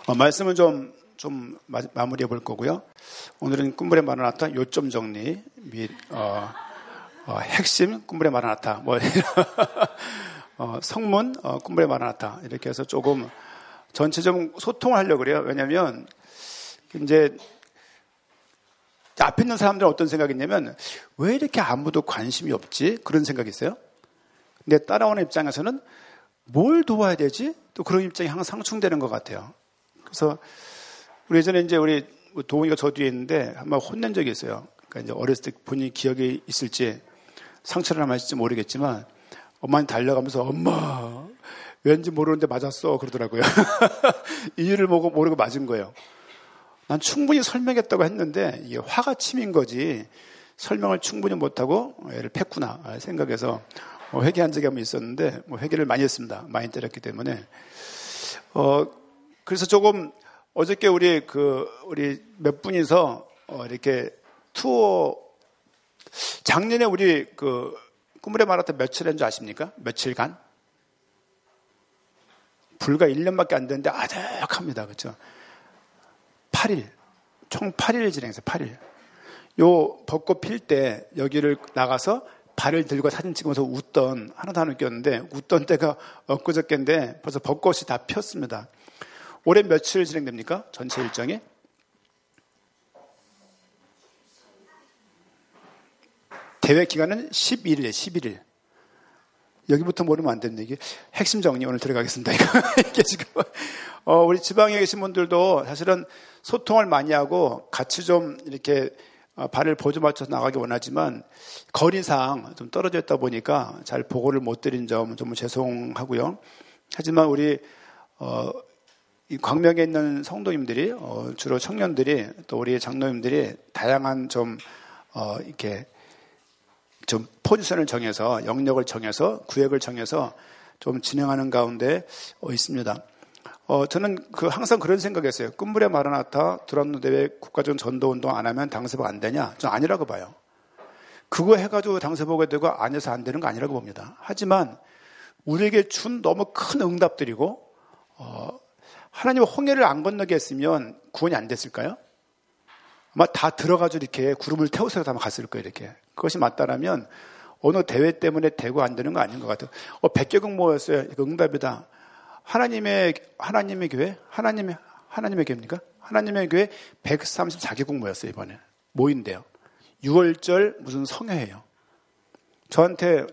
말씀은 좀 마무리해 볼 거고요. 오늘은 꿈물의 마라나타 요점 정리 및 핵심 꿈물의 마라나타 성문 꿈물의 마라나타 이렇게 해서 조금 전체적으로 소통을 하려고 그래요. 왜냐하면 이제 앞에 있는 사람들은 어떤 생각이냐면 왜 이렇게 아무도 관심이 없지? 그런 생각이 있어요. 근데 따라오는 입장에서는 뭘 도와야 되지? 또 그런 입장이 항상 상충되는 것 같아요. 그래서 우리 예전에 이제 우리 도훈이가 저 뒤에 있는데 한번 혼낸 적이 있어요. 그러니까 이제 어렸을 때 본인이 기억이 있을지 상처를 남았을지 모르겠지만 엄마한테 달려가면서 엄마 왠지 모르는데 맞았어 그러더라고요. 이유를 모르고 맞은 거예요. 난 충분히 설명했다고 했는데 이게 화가 치민 거지 설명을 충분히 못하고 애를 팼구나 생각해서 회개한 적이 한번 있었는데 회개를 많이 했습니다. 많이 때렸기 때문에 그래서 조금 어저께 우리 몇 분이서 이렇게 투어 작년에 우리 꿈물의 마라톤 며칠 한 줄 아십니까? 며칠간? 불과 1년밖에 안 됐는데 아득합니다. 그렇죠? 8일. 총 8일 진행했어요. 8일. 요 벚꽃 필 때 여기를 나가서 발을 들고 사진 찍으면서 하나도 안 웃겼는데 웃던 때가 엊그저께인데 벌써 벚꽃이 다 폈습니다. 올해 며칠 진행됩니까? 전체 일정이? 대회 기간은 11일이에요. 11일. 여기부터 모르면 안 되는 얘기. 핵심 정리 오늘 들어가겠습니다. 이게 지금 우리 지방에 계신 분들도 사실은 소통을 많이 하고 같이 좀 이렇게 발을 보조 맞춰서 나가기 원하지만 거리상 좀 떨어져 있다 보니까 잘 보고를 못 드린 점 좀 죄송하고요. 하지만 우리 이 광명에 있는 성도님들이 주로 청년들이 또 우리 장로님들이 다양한 이렇게 좀 포지션을 정해서 영역을 정해서 구역을 정해서 좀 진행하는 가운데 있습니다. 저는 항상 그런 생각했어요. 꿈물의 마라나타 두란노 대회 국가적 전도운동 안 하면 당서복 안 되냐? 저는 아니라고 봐요. 그거 해가지고 당서복이 되고 안 해서 안 되는 거 아니라고 봅니다. 하지만 우리에게 준 너무 큰 응답들이고 하나님 홍해를 안 건너게 했으면 구원이 안 됐을까요? 아마 다 들어가지고 이렇게 구름을 태워서 다 갔을 거예요. 이렇게. 그것이 맞다라면 어느 대회 때문에 되고 안 되는 거 아닌 것 같아요. 100개국 모였어요. 이거 응답이다. 하나님의 교회? 하나님의 교회입니까? 하나님의 교회 134개국 모였어요. 이번에. 모인대요. 6월절 무슨 성회예요. 저희한테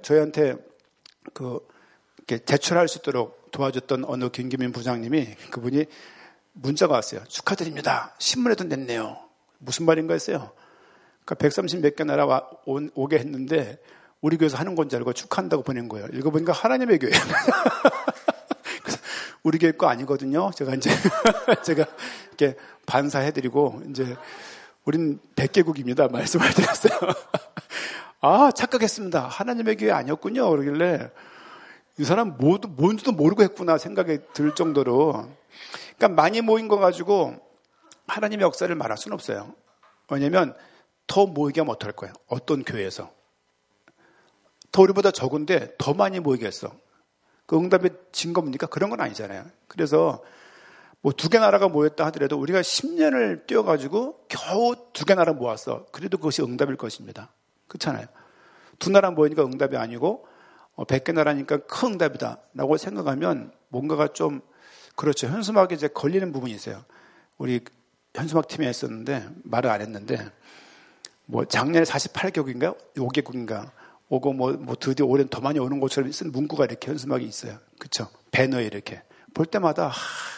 이렇게 제출할 수 있도록 도와줬던 어느 김기민 부장님이 그분이 문자가 왔어요. 축하드립니다. 신문에도 냈네요. 무슨 말인가 했어요. 그러니까 130 몇 개 나라 오게 했는데 우리 교회에서 하는 건지 알고 축하한다고 보낸 거예요. 읽어보니까 하나님의 교회. 그래서 우리 교회 거 아니거든요. 제가 이렇게 반사해드리고 이제 우린 100개국입니다. 말씀을 드렸어요. 아, 착각했습니다. 하나님의 교회 아니었군요. 그러길래 이 사람 뭔지도 모르고 했구나 생각이 들 정도로. 그러니까 많이 모인 거 가지고 하나님의 역사를 말할 수는 없어요. 왜냐하면 더 모이게 하면 어떡할 거예요? 어떤 교회에서. 더 우리보다 적은데 더 많이 모이게 했어. 그 응답의 증거입니까? 그런 건 아니잖아요. 그래서 2개 나라가 모였다 하더라도 우리가 10년을 뛰어가지고 겨우 2개 나라 모았어. 그래도 그것이 응답일 것입니다. 그렇잖아요. 2나라 모이니까 응답이 아니고 100개 나라니까 큰 응답이다 라고 생각하면 뭔가가 좀 그렇죠. 현수막에 이제 걸리는 부분이 있어요. 우리 현수막 팀에 했었는데 말을 안 했는데 작년에 48개국인가 5개국인가 오고 드디어 올해는 더 많이 오는 것처럼 쓴 문구가 이렇게 현수막이 있어요. 그렇죠? 배너에 이렇게 볼 때마다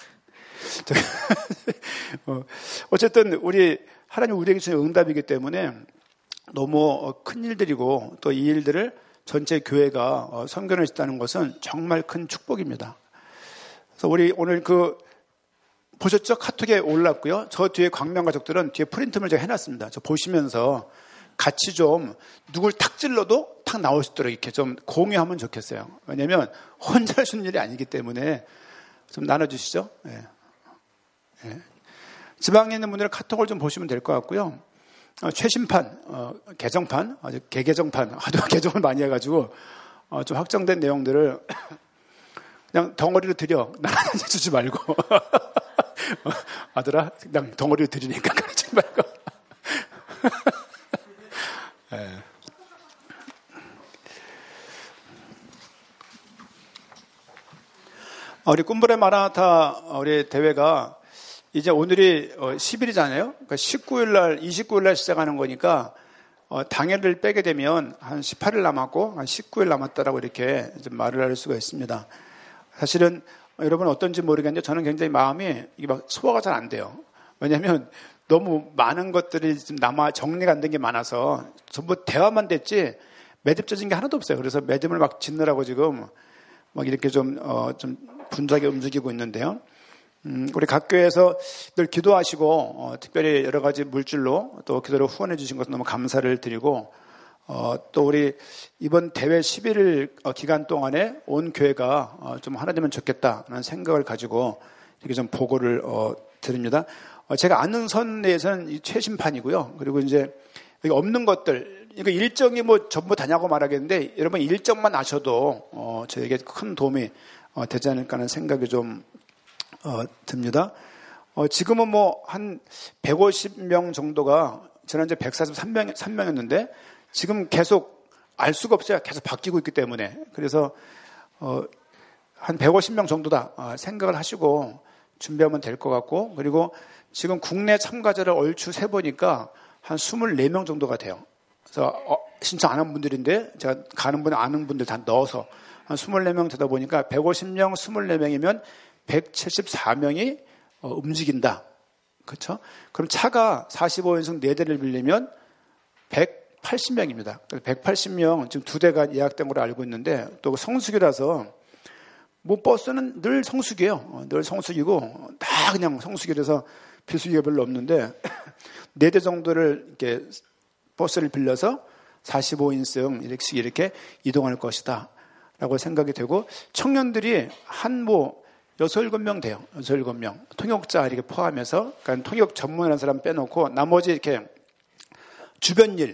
어쨌든 하나님 우리에게 주신 응답이기 때문에 너무 큰 일들이고 또 이 일들을 전체 교회가 선견할 수 있다는 것은 정말 큰 축복입니다. 그래서 우리 오늘 보셨죠? 카톡에 올랐고요. 저 뒤에 광명 가족들은 뒤에 프린트를 제가 해놨습니다. 저 보시면서 같이 좀 누굴 탁 찔러도 탁 나올 수 있도록 이렇게 좀 공유하면 좋겠어요. 왜냐하면 혼자 할 수 있는 일이 아니기 때문에 좀 나눠주시죠. 네. 네. 지방에 있는 분들은 카톡을 좀 보시면 될 것 같고요. 최신판, 개정판, 아주 개개정판, 하도 개정을 많이 해가지고 좀 확정된 내용들을 그냥 덩어리로 드려. 나한테 주지 말고. 아들아, 그냥 덩어리를 드리니까 가르치지 말고. 네. 우리 꿈브레 마라나타 우리 대회가 이제 오늘이 10일이잖아요. 그러니까 29일 날 시작하는 거니까 당일을 빼게 되면 한 18일 남았고 한 19일 남았다라고 이렇게 좀 말을 할 수가 있습니다. 사실은 여러분 어떤지 모르겠는데 저는 굉장히 마음이 이게 막 소화가 잘 안 돼요. 왜냐하면 너무 많은 것들이 좀 남아 정리가 안 된 게 많아서 전부 대화만 됐지 매듭져진 게 하나도 없어요. 그래서 매듭을 막 짓느라고 지금 막 이렇게 좀 분주하게 움직이고 있는데요. 우리 각 교회에서 늘 기도하시고 특별히 여러 가지 물질로 또 기도로 후원해 주신 것을 너무 감사를 드리고 또 우리 이번 대회 11일 기간 동안에 온 교회가 좀 하나 되면 좋겠다는 생각을 가지고 이렇게 좀 보고를 드립니다. 제가 아는 선 내에서는 이 최신판이고요. 그리고 이제 여기 없는 것들, 그러니까 일정이 뭐 전부 다냐고 말하겠는데 여러분 일정만 아셔도 저에게 큰 도움이 되지 않을까 하는 생각이 좀 듭니다. 지금은 뭐 한 150명 정도가 지난주에 143명이었는데 지금 계속 알 수가 없어요. 계속 바뀌고 있기 때문에. 그래서 한 150명 정도다 생각을 하시고 준비하면 될 것 같고, 그리고 지금 국내 참가자를 얼추 세보니까 한 24명 정도가 돼요. 그래서 신청 안 한 분들인데 제가 가는 분 아는 분들 다 넣어서 한 24명 되다 보니까 150명 24명이면 174명이 움직인다. 그렇죠? 그럼 차가 45인승 4대를 빌리면 180명입니다. 180명 지금 2대가 예약된 걸로 알고 있는데 또 성수기라서 뭐 버스는 늘 성수기예요. 늘 성수기고 다 그냥 성수기라서 비수기가 별로 없는데 4대 정도를 이렇게 버스를 빌려서 45인승 이렇게 이동할 것이다 라고 생각이 되고, 청년들이 한 뭐 6, 7명 돼요. 6, 7명. 통역자 이렇게 포함해서, 그러니까 통역 전문하는 사람 빼놓고 나머지 이렇게 주변 일,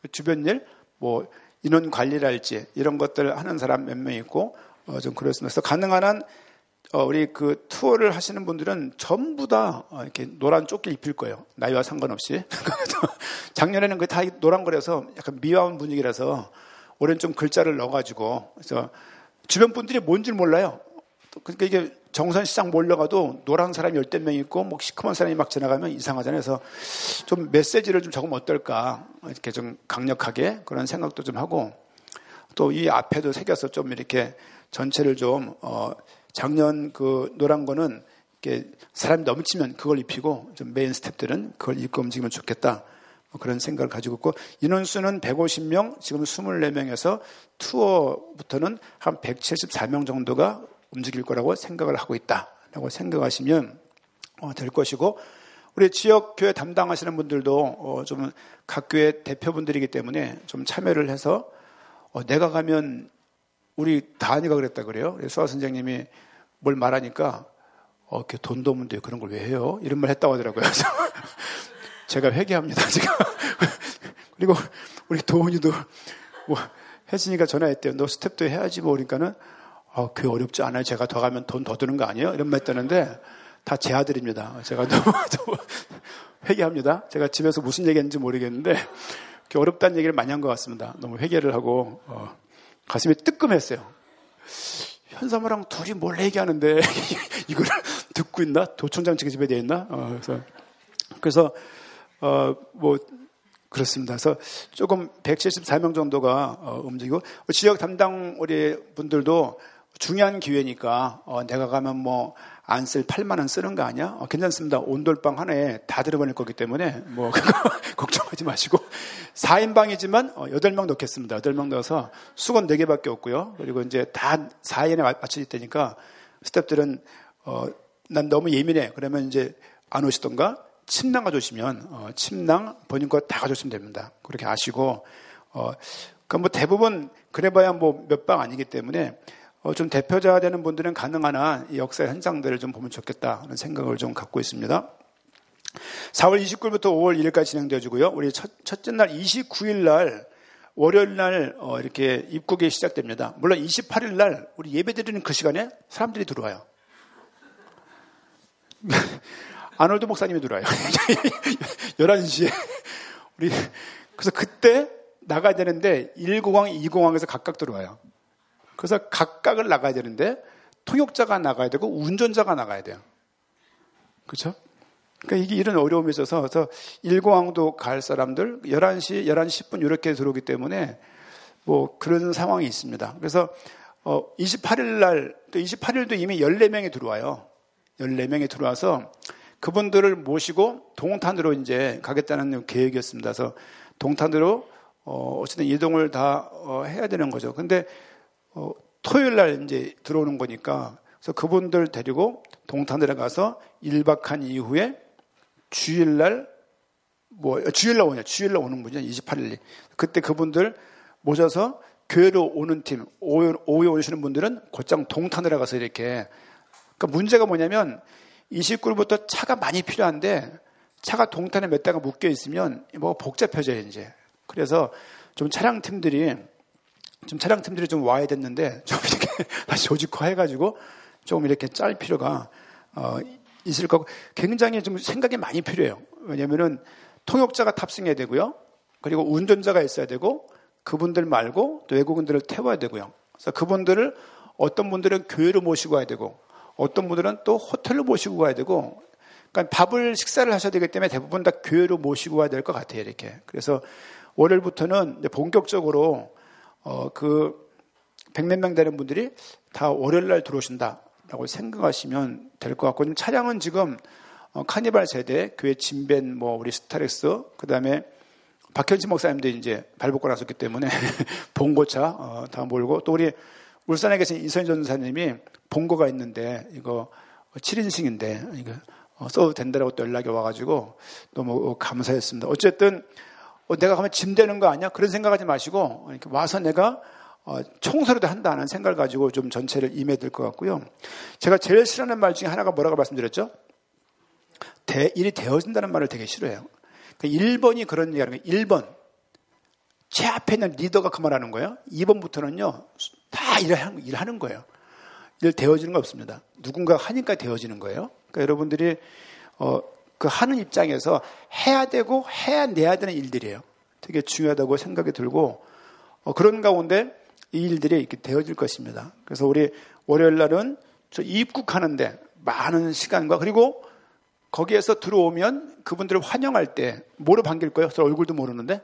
뭐 인원 관리랄지 이런 것들 하는 사람 몇 명 있고, 좀 그렇습니다. 그래서 가능한 한 우리 그 투어를 하시는 분들은 전부 다 이렇게 노란 조끼 입힐 거예요. 나이와 상관없이. 작년에는 그 다 노란 거라서 약간 미화한 분위기라서 올해는 좀 글자를 넣어가지고, 그래서 주변 분들이 뭔지 몰라요. 그러니까 이게 정선시장 몰려가도 노란 사람이 10명 있고 뭐 시커먼 사람이 막 지나가면 이상하잖아요. 그래서 좀 메시지를 좀 적으면 어떨까, 이렇게 좀 강력하게 그런 생각도 좀 하고, 또 이 앞에도 새겨서 좀 이렇게 전체를 좀 작년 그 노란 거는 이렇게 사람이 넘치면 그걸 입히고 좀 메인 스태프들은 그걸 입고 움직이면 좋겠다, 그런 생각을 가지고 있고, 인원수는 150명, 지금 24명에서 투어부터는 한 174명 정도가 움직일 거라고 생각을 하고 있다라고 생각하시면 될 것이고, 우리 지역 교회 담당하시는 분들도 좀 각 교회 대표분들이기 때문에 좀 참여를 해서 내가 가면 우리 다은이가 그랬다 그래요. 수아 선생님이 뭘 말하니까 돈도 없는데 그런 걸 왜 해요? 이런 말 했다고 하더라고요. 그래서 제가 회개합니다, 지금. 그리고 우리 도훈이도 뭐 혜진이가 전화했대요. 너 스텝도 해야지 뭐. 그러니까는 그게 어렵지 않아요. 제가 더 가면 돈 더 드는 거 아니에요? 이런 말 했다는데 다 제 아들입니다. 제가 너무 회개합니다. 제가 집에서 무슨 얘기했는지 모르겠는데 어렵다는 얘기를 많이 한 것 같습니다. 너무 회개를 하고 가슴이 뜨끔했어요. 현사모랑 둘이 뭘 얘기하는데 이걸 듣고 있나? 도청장 집에 돼 있나? 그래서 뭐 그렇습니다. 그래서 조금 174명 정도가 움직이고, 지역 담당 우리 분들도 중요한 기회니까 내가 가면 뭐 안 쓸 8만 원 쓰는 거 아니야? 괜찮습니다. 온돌방 하나에 다 들어버릴 거기 때문에 뭐 그거 걱정하지 마시고 4인방이지만 8명 넣겠습니다. 8명 넣어서 수건 4개밖에 없고요. 그리고 이제 다 4인에 맞춰질 테니까 스태프들은 난 너무 예민해. 그러면 이제 안 오시던가 침낭 가져오시면 침낭 본인 거 다 가져오시면 됩니다. 그렇게 아시고, 그러니까 뭐 대부분 그래봐야 뭐 몇 방 아니기 때문에 좀 대표자 되는 분들은 가능한 한 이 역사 현장들을 좀 보면 좋겠다는 생각을 좀 갖고 있습니다. 4월 29일부터 5월 1일까지 진행되어지고요. 우리 첫째 날 29일 날 월요일 날 이렇게 입국이 시작됩니다. 물론 28일 날 우리 예배 드리는 그 시간에 사람들이 들어와요. 아놀드 목사님이 들어와요. 11시에. 그래서 그때 나가야 되는데 1공항, 2공항에서 각각 들어와요. 그래서 각각을 나가야 되는데 통역자가 나가야 되고 운전자가 나가야 돼요. 그렇죠? 그러니까 이게 이런 어려움이 있어서 그래서 1공항도 갈 사람들 11시, 11시 10분 이렇게 들어오기 때문에 뭐 그런 상황이 있습니다. 그래서 28일 날, 또 28일도 이미 14명이 들어와요. 14명이 들어와서 그분들을 모시고 동탄으로 이제 가겠다는 계획이었습니다. 그래서 동탄으로 어쨌든 이동을 다 해야 되는 거죠. 근데 토요일 날 이제 들어오는 거니까 그래서 그분들 데리고 동탄으로 가서 1박 한 이후에 주일 날 오는 분이죠. 28일이. 그때 그분들 모셔서 교회로 오는 팀, 오후에 오시는 분들은 곧장 동탄으로 가서 이렇게. 그러니까 문제가 뭐냐면 29일부터 차가 많이 필요한데 차가 동탄에 몇 대가 묶여 있으면 뭐 복잡해져요, 이제. 그래서 좀 차량팀들이 좀 와야 됐는데 좀 이렇게 다시 조직화 해가지고 조금 이렇게 짤 필요가 있을 거고 굉장히 좀 생각이 많이 필요해요. 왜냐면은 통역자가 탑승해야 되고요. 그리고 운전자가 있어야 되고 그분들 말고 또 외국인들을 태워야 되고요. 그래서 그분들을 어떤 분들은 교회로 모시고 가야 되고 어떤 분들은 또 호텔로 모시고 가야 되고 그러니까 식사를 하셔야 되기 때문에 대부분 다 교회로 모시고 가야 될 것 같아요. 이렇게. 그래서 월요일부터는 이제 본격적으로 그 100몇 명 되는 분들이 다 월요일 날 들어오신다라고 생각하시면 될 것 같고 차량은 지금 카니발 세대, 교회 진벤, 우리 스타렉스, 그 다음에 박현진 목사님도 이제 발벗고 나섰기 때문에 봉고차 다 몰고 또 우리 울산에 계신 이선희 전사님이 봉고가 있는데 이거 7인승인데 이거 써도 된다라고 또 연락이 와가지고 너무 감사했습니다. 어쨌든 내가 가면 짐 되는 거 아니야? 그런 생각하지 마시고 이렇게 와서 내가 청소라도 한다는 생각을 가지고 좀 전체를 임해야 될 것 같고요. 제가 제일 싫어하는 말 중에 하나가 뭐라고 말씀드렸죠? 일이 되어진다는 말을 되게 싫어해요. 1번이 그런 얘기하는 거예요. 1번. 제 앞에 있는 리더가 그 말하는 거예요. 2번부터는요, 다 일하는 거예요. 일 되어지는 거 없습니다. 누군가 하니까 되어지는 거예요. 그러니까 여러분들이, 그 하는 입장에서 해야 되고 해내야 되는 일들이에요. 되게 중요하다고 생각이 들고, 그런 가운데 이 일들이 이렇게 되어질 것입니다. 그래서 우리 월요일 날은 저 입국하는데 많은 시간과 그리고 거기에서 들어오면 그분들을 환영할 때 뭐로 반길 거예요? 저 얼굴도 모르는데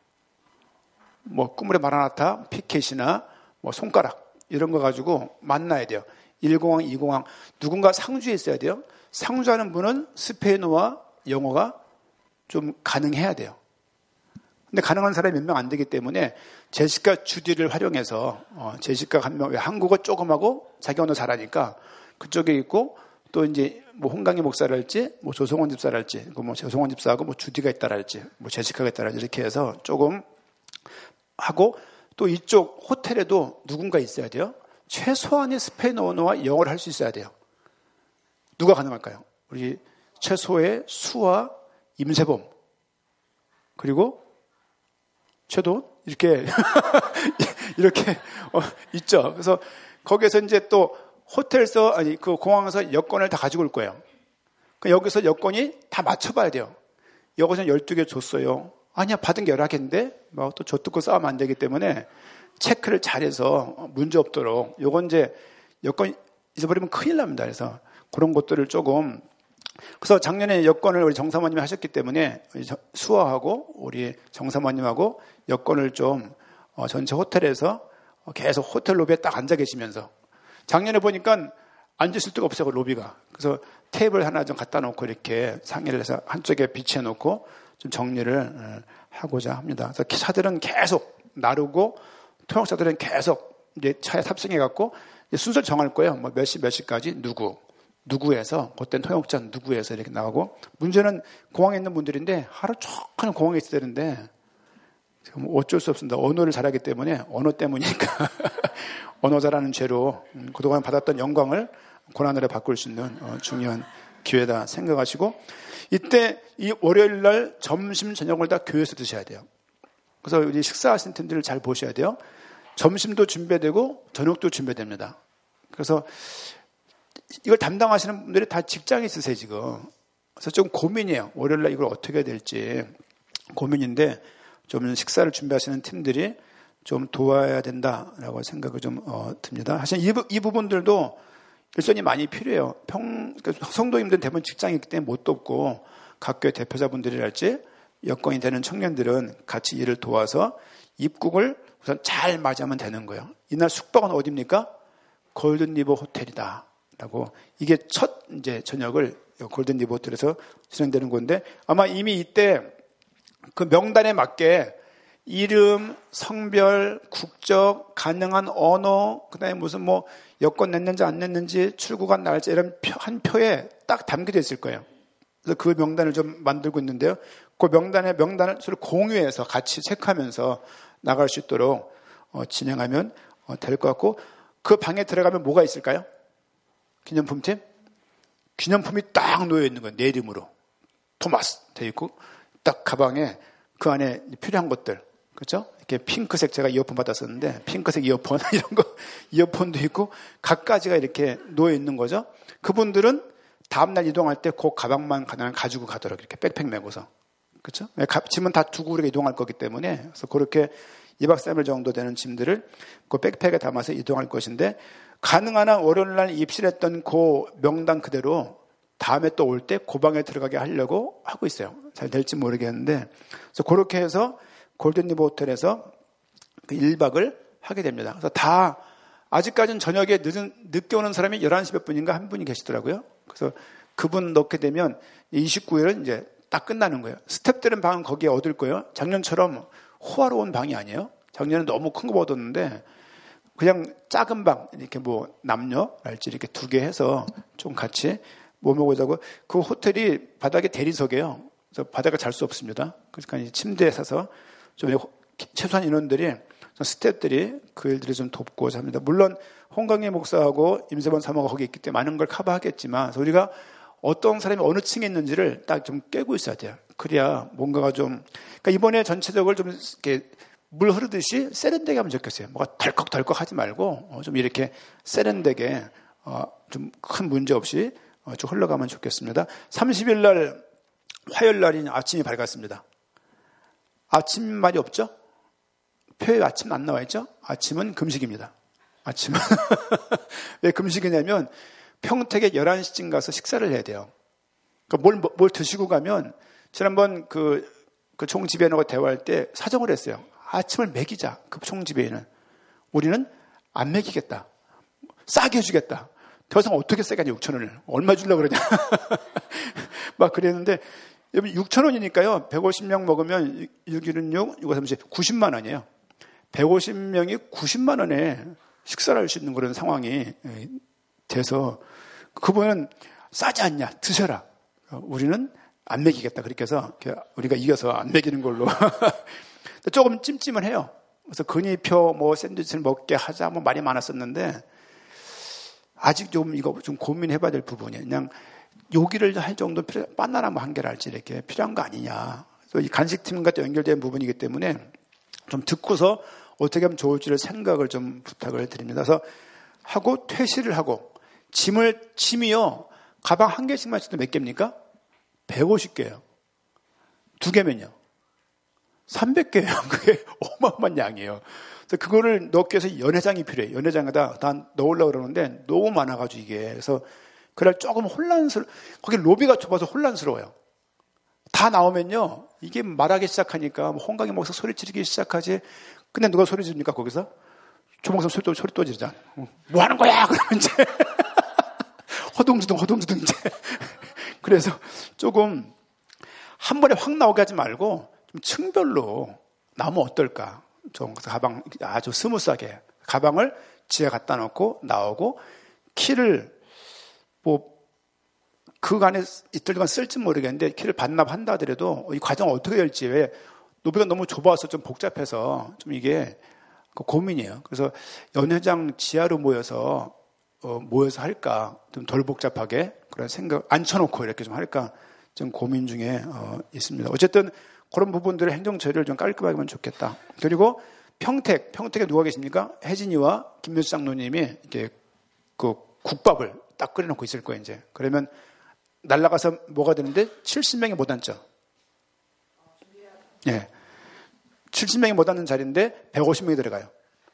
꾸물의 마라나타, 피켓이나 손가락 이런 거 가지고 만나야 돼요. 1공항, 2공항 누군가 상주에 있어야 돼요. 상주하는 분은 스페인어와 영어가 좀 가능해야 돼요. 근데 가능한 사람이 몇 명 안 되기 때문에 제시카 주디를 활용해서 제시카 한 명, 한국어 조금 하고 자기 언어 잘하니까 그쪽에 있고 또 이제 홍강희 목사랄지 조성원 집사랄지 조성원 집사하고 주디가 있다랄지 제시카가 있다랄지 이렇게 해서 조금 하고 또 이쪽 호텔에도 누군가 있어야 돼요. 최소한의 스페인어 언어와 영어를 할 수 있어야 돼요. 누가 가능할까요? 우리 최소의 수와 임세범 그리고 최도원 이렇게 이렇게 있죠. 그래서 거기에서 이제 또 호텔에서 그 공항에서 여권을 다 가지고 올 거예요. 여기서 여권이 다 맞춰봐야 돼요. 여기서 12개 줬어요. 아니야 받은 게 11개인데 또 저 뜯고 싸우면 안 되기 때문에 체크를 잘해서 문제 없도록 요건 이제 여권 잊어버리면 큰일 납니다. 그래서 그런 것들을 조금 그래서 작년에 여권을 우리 정사모님이 하셨기 때문에 수아하고 우리 정사모님하고 여권을 좀 전체 호텔에서 계속 호텔 로비에 딱 앉아 계시면서 작년에 보니까 앉으실 데가 없어요, 로비가. 그래서 테이블 하나 좀 갖다 놓고 이렇게 상의를 해서 한쪽에 비치해 놓고 좀 정리를 하고자 합니다. 그래서 차들은 계속 나르고 통역자들은 계속 이제 차에 탑승해 갖고 순서를 정할 거예요. 몇 시까지 누구에서 그때는 통역자 누구에서 이렇게 나가고 문제는 공항에 있는 분들인데 하루 종일 공항에 있어야 되는데 지금 어쩔 수 없습니다. 언어를 잘하기 때문에 언어 때문이니까 언어 잘하는 죄로 그동안 받았던 영광을 고난으로 바꿀 수 있는 중요한 기회다 생각하시고 이때 이 월요일 날 점심 저녁을 다 교회에서 드셔야 돼요. 그래서 우리 식사하시는 팀들을 잘 보셔야 돼요. 점심도 준비되고 저녁도 준비됩니다. 그래서 이걸 담당하시는 분들이 다 직장에 있으세요, 지금. 그래서 좀 고민이에요. 월요일날 이걸 어떻게 해야 될지 고민인데 좀 식사를 준비하시는 팀들이 좀 도와야 된다라고 생각이 좀 듭니다. 사실 이 부분들도 일손이 많이 필요해요. 성도님들은 대부분 직장이 있기 때문에 못 돕고 각 교회 대표자분들이랄지 여건이 되는 청년들은 같이 일을 도와서 입국을 우선 잘 맞이하면 되는 거예요. 이날 숙박은 어디입니까? 골든리버 호텔이다. 라고 이게 첫 이제 저녁을 골든리버 호텔에서 진행되는 건데 아마 이미 이때 그 명단에 맞게 이름, 성별, 국적, 가능한 언어, 그다음에 무슨 뭐 여권 냈는지 안 냈는지, 출국한 날짜 이런 한 표에 딱 담겨져 있을 거예요. 그래서 그 명단을 좀 만들고 있는데요. 그 명단을 서로 공유해서 같이 체크하면서 나갈 수 있도록 진행하면 될 것 같고 그 방에 들어가면 뭐가 있을까요? 기념품팀? 기념품이 딱 놓여 있는 거예요. 내 이름으로. 토마스 돼 있고 딱 가방에 그 안에 필요한 것들. 그렇죠? 이렇게 핑크색 제가 이어폰 받았었는데 핑크색 이어폰 이런 거 이어폰도 있고 갖가지가 이렇게 놓여 있는 거죠. 그분들은 다음날 이동할 때 그 가방만 가지고 가도록 이렇게 백팩 메고서. 그렇죠? 짐은 다 두고 우리가 이동할 거기 때문에 그래서 그렇게 2박 3일 정도 되는 짐들을 그 백팩에 담아서 이동할 것인데 가능한 한 월요일 날 입실했던 그 명단 그대로 다음에 또 올 때 그 방에 들어가게 하려고 하고 있어요. 잘 될지 모르겠는데 그래서 그렇게 해서 골든리버 호텔에서 그 1박을 하게 됩니다. 그래서 다 아직까지는 저녁에 늦게 오는 사람이 11시 몇 분인가 한 분이 계시더라고요. 그래서 그분 넣게 되면 29일은 이제 딱 끝나는 거예요. 스태프들은 방은 거기에 얻을 거예요. 작년처럼 호화로운 방이 아니에요. 작년에 너무 큰 거 얻었는데 그냥 작은 방 이렇게 뭐 남녀랄지 이렇게 2개 해서 좀 같이 뭐 먹자고 그 호텔이 바닥에 대리석이에요. 그래서 바닥에 잘 수 없습니다. 그러니까 침대에 사서 좀 최소한 인원들이 스태프들이 그 일들을 좀 돕고자 합니다. 물론 홍강희 목사하고 임세번 사모가 거기 있기 때문에 많은 걸 커버하겠지만 우리가 어떤 사람이 어느 층에 있는지를 딱 좀 깨고 있어야 돼요. 그래야 뭔가가 좀 그러니까 이번에 전체적으로 좀 이렇게 물 흐르듯이 세련되게 하면 좋겠어요. 뭐가 덜컥덜컥 하지 말고 좀 이렇게 세련되게 좀 큰 문제 없이 좀 흘러가면 좋겠습니다. 30일 날 화요일 날이 아침이 밝았습니다. 아침 말이 없죠? 표에 아침 안 나와 있죠? 아침은 금식입니다. 아침은 왜 금식이냐면 평택에 11시쯤 가서 식사를 해야 돼요. 그러니까 뭘 드시고 가면 지난번 그 총지배인하고 대화할 때 사정을 했어요. 아침을 먹이자. 그 총지배인은 우리는 안 먹이겠다. 싸게 해주겠다. 더 이상 어떻게 싸게 하냐 6,000원을. 얼마 주려고 그러냐. 막 그랬는데 6,000원이니까요. 150명 먹으면 616, 6530, 90만 원이에요. 150명이 90만 원에 식사를 할 수 있는 그런 상황이 돼서 그분은 싸지 않냐 드셔라. 우리는 안 먹이겠다. 그렇게 해서 우리가 이겨서 안 먹이는 걸로. 조금 찜찜은 해요. 그래서 근이표 뭐 샌드위치를 먹게 하자 뭐 말이 많았었는데 아직 좀 이거 좀 고민해봐야 될 부분이에요. 그냥 요기를 할 정도 바나나 뭐 한 개랄지 이렇게 필요한 거 아니냐. 이 간식팀과 연결된 부분이기 때문에 좀 듣고서 어떻게 하면 좋을지를 생각을 좀 부탁을 드립니다. 그래서 하고 퇴실을 하고 짐이요. 가방 한 개씩만 있어도 몇 개입니까? 150개예요. 2개면요. 300개예요. 그게 어마어마한 양이에요. 그래서 그거를 넣기 위해서 연회장이 필요해요. 연회장에다 다 넣으려고 그러는데 너무 많아가지고 이게. 그래서 그날 조금 거기 로비가 좁아서 혼란스러워요. 다 나오면요. 이게 말하기 시작하니까 홍강희 목사 소리 지르기 시작하지. 근데 누가 소리 지릅니까 거기서? 조 목사 소리 또 지르자. 뭐 하는 거야? 그러면 이제 허둥지둥 이제. 그래서 조금 한 번에 확 나오게 하지 말고 좀 층별로 나오면 어떨까? 좀 가방 아주 스무스하게 가방을 지하 갖다 놓고 나오고 키를 뭐 그 안에 이틀 동안 쓸지 모르겠는데 키를 반납한다 하더라도 이 과정을 어떻게 될지 왜 노비가 너무 좁아서 좀 복잡해서 좀 이게 고민이에요. 그래서 연회장 지하로 모여서 할까 좀 덜 복잡하게 그런 생각 앉혀놓고 이렇게 좀 할까 좀 고민 중에 있습니다. 어쨌든 그런 부분들의 행정 처리를 좀 깔끔하게 하면 좋겠다. 그리고 평택에 누가 계십니까? 혜진이와 김묘수 장로님이 이렇게 그 국밥을 딱 끓여놓고 있을 거예요, 이제. 그러면 날아가서 뭐가 되는데 70명이 못 앉죠. 예. 70명이 못 앉는 자리인데 150명이 들어가요.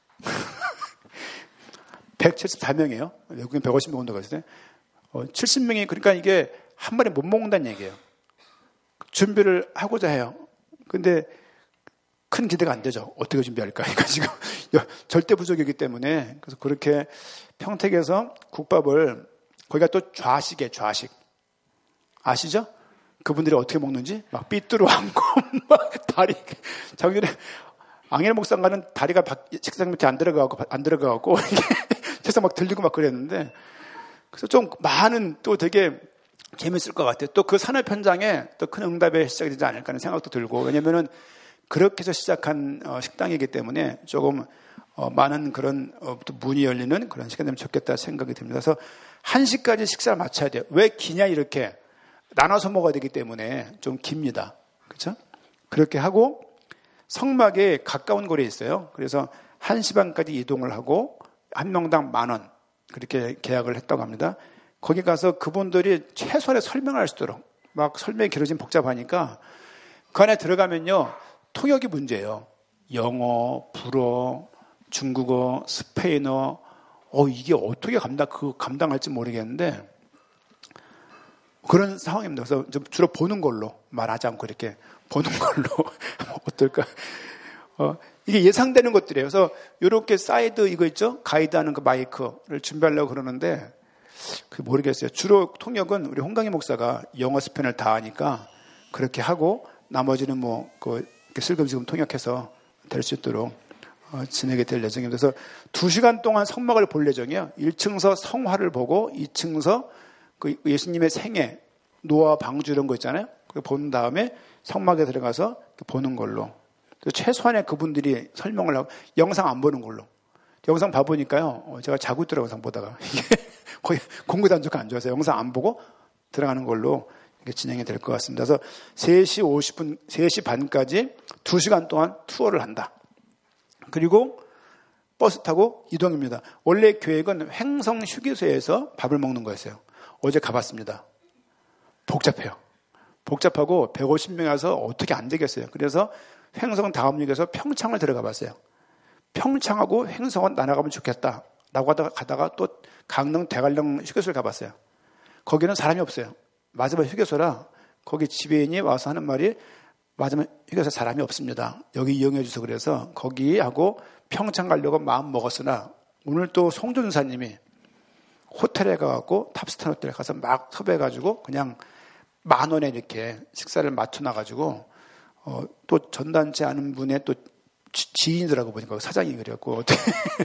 174명이에요. 외국인 150명 온다고 했을 때. 70명이, 그러니까 이게 한 번에 못 먹는다는 얘기예요. 준비를 하고자 해요. 근데 큰 기대가 안 되죠. 어떻게 준비할까? 그러니까 지금 절대 부족이기 때문에. 그래서 그렇게 평택에서 국밥을, 거기가 또 좌식이에요, 좌식. 아시죠? 그분들이 어떻게 먹는지? 막 삐뚤어 앉고, 막 다리, 자기들의 앙헬 목사가는 다리가 식상 밑에 안 들어가고, 이게 세상 막 들리고 막 그랬는데, 그래서 좀 많은 또 되게 재밌을 것 같아요. 또 그 산업 현장에 또 큰 응답의 시작이 되지 않을까 하는 생각도 들고, 왜냐면은 그렇게 해서 시작한 식당이기 때문에 조금 많은 그런 또 문이 열리는 그런 시간이 되면 좋겠다 생각이 듭니다. 그래서 1시까지 식사를 마쳐야 돼요. 왜 기냐, 이렇게 나눠서 먹어야 되기 때문에 좀 깁니다. 그렇죠? 그렇게 하고 성막에 가까운 거리에 있어요. 그래서 1시 반까지 이동을 하고 한 명당 10,000원 그렇게 계약을 했다고 합니다. 거기 가서 그분들이 최소한의 설명을 할 수 있도록, 막 설명이 길어지면 복잡하니까 그 안에 들어가면요, 통역이 문제예요. 영어, 불어, 중국어, 스페인어, 이게 어떻게 감당할지 모르겠는데 그런 상황입니다. 그래서 좀 주로 보는 걸로, 말하지 않고 이렇게 보는 걸로 어떨까? 이게 예상되는 것들이에요. 그래서 이렇게 사이드 이거 있죠? 가이드하는 그 마이크를 준비하려고 그러는데 모르겠어요. 주로 통역은 우리 홍강희 목사가 영어 스페인을 다 하니까 그렇게 하고 나머지는 이렇게 슬금슬금 통역해서 될 수 있도록 진행이 될 예정입니다. 그래서 2시간 동안 성막을 볼 예정이에요. 1층서 성화를 보고 2층서 그 예수님의 생애, 노아 방주 이런 거 있잖아요. 그거 본 다음에 성막에 들어가서 보는 걸로. 최소한의 그분들이 설명을 하고 영상 안 보는 걸로. 영상 봐보니까요, 제가 자고 있더라고요, 영상 보다가. 이게 거의 공부 단조가 안 좋아서 영상 안 보고 들어가는 걸로 이렇게 진행이 될 것 같습니다. 그래서 3시 50분, 3시 반까지 2시간 동안 투어를 한다. 그리고 버스 타고 이동입니다. 원래 계획은 횡성 휴게소에서 밥을 먹는 거였어요. 어제 가봤습니다. 복잡해요. 복잡하고 150명 와서 어떻게 안 되겠어요. 그래서 횡성 다음 역에서 평창을 들어가 봤어요. 평창하고 횡성은 날아가면 좋겠다 라고 가다가 또 강릉 대관령 휴게소를 가봤어요. 거기는 사람이 없어요. 마지막 휴게소라 거기 지배인이 와서 하는 말이 마지막 휴게소 사람이 없습니다. 여기 이용해 주세요. 그래서 거기하고 평창 가려고 마음 먹었으나 오늘 또 송전사님이 호텔에 가갖고 탑스타 호텔에 가서 막 섭외해가지고 그냥 10,000원에 이렇게 식사를 맞춰놔가지고 또 전단지 아는 분의 또 지인이더라고 보니까 사장이 그랬고 어떻게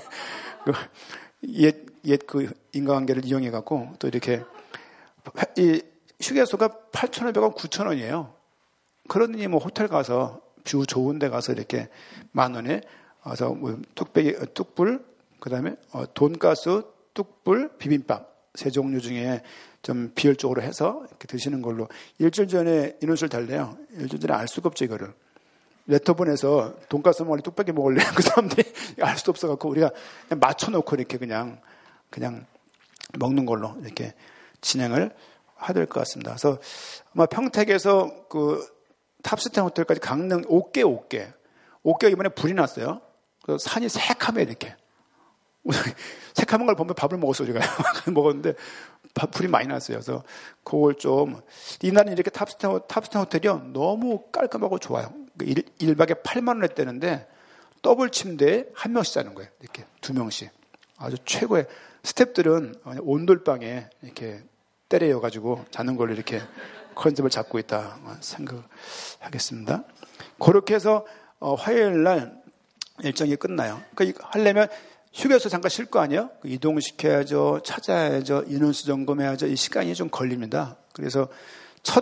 옛 그 인간관계를 이용해갖고 또 이렇게 이 휴게소가 8,500원, 9,000원이에요. 그러더니 뭐 호텔 가서 뷰 좋은 데 가서 이렇게 10,000원에 와서 뭐 뚝불, 그 다음에 돈가스, 뚝불, 비빔밥 세 종류 중에 좀 비효율적으로 해서 이렇게 드시는 걸로. 일주일 전에 인원수를 달래요. 일주일 전에 알 수가 없죠, 이거를. 레터 보내서 돈가스 먹을래, 뚝배기 먹을래. 그 사람들이 알 수도 없어갖고 우리가 그냥 맞춰놓고 이렇게 그냥 먹는 걸로 이렇게 진행을 해야 될 것 같습니다. 그래서 아마 평택에서 그 탑스타 호텔까지 강릉 옥계가 이번에 불이 났어요. 그래서 산이 새카매 이렇게. 새카만 걸 보면 밥을 먹었어요, 우리가. 먹었는데 불이 많이 났어요. 그래서 그걸 좀, 이날은 이렇게 탑스타 호텔이요. 너무 깔끔하고 좋아요. 1박에 8,000원 했다는데 더블 침대에 한 명씩 자는 거예요. 이렇게 2명씩. 아주 최고의. 스태프들은 온돌방에 이렇게 때려여가지고 자는 걸로 이렇게 컨셉을 잡고 있다 생각하겠습니다. 그렇게 해서 화요일 날 일정이 끝나요. 그러니까 하려면 휴게소 잠깐 쉴 거 아니에요? 이동시켜야죠. 찾아야죠. 인원수 점검해야죠. 이 시간이 좀 걸립니다. 그래서 차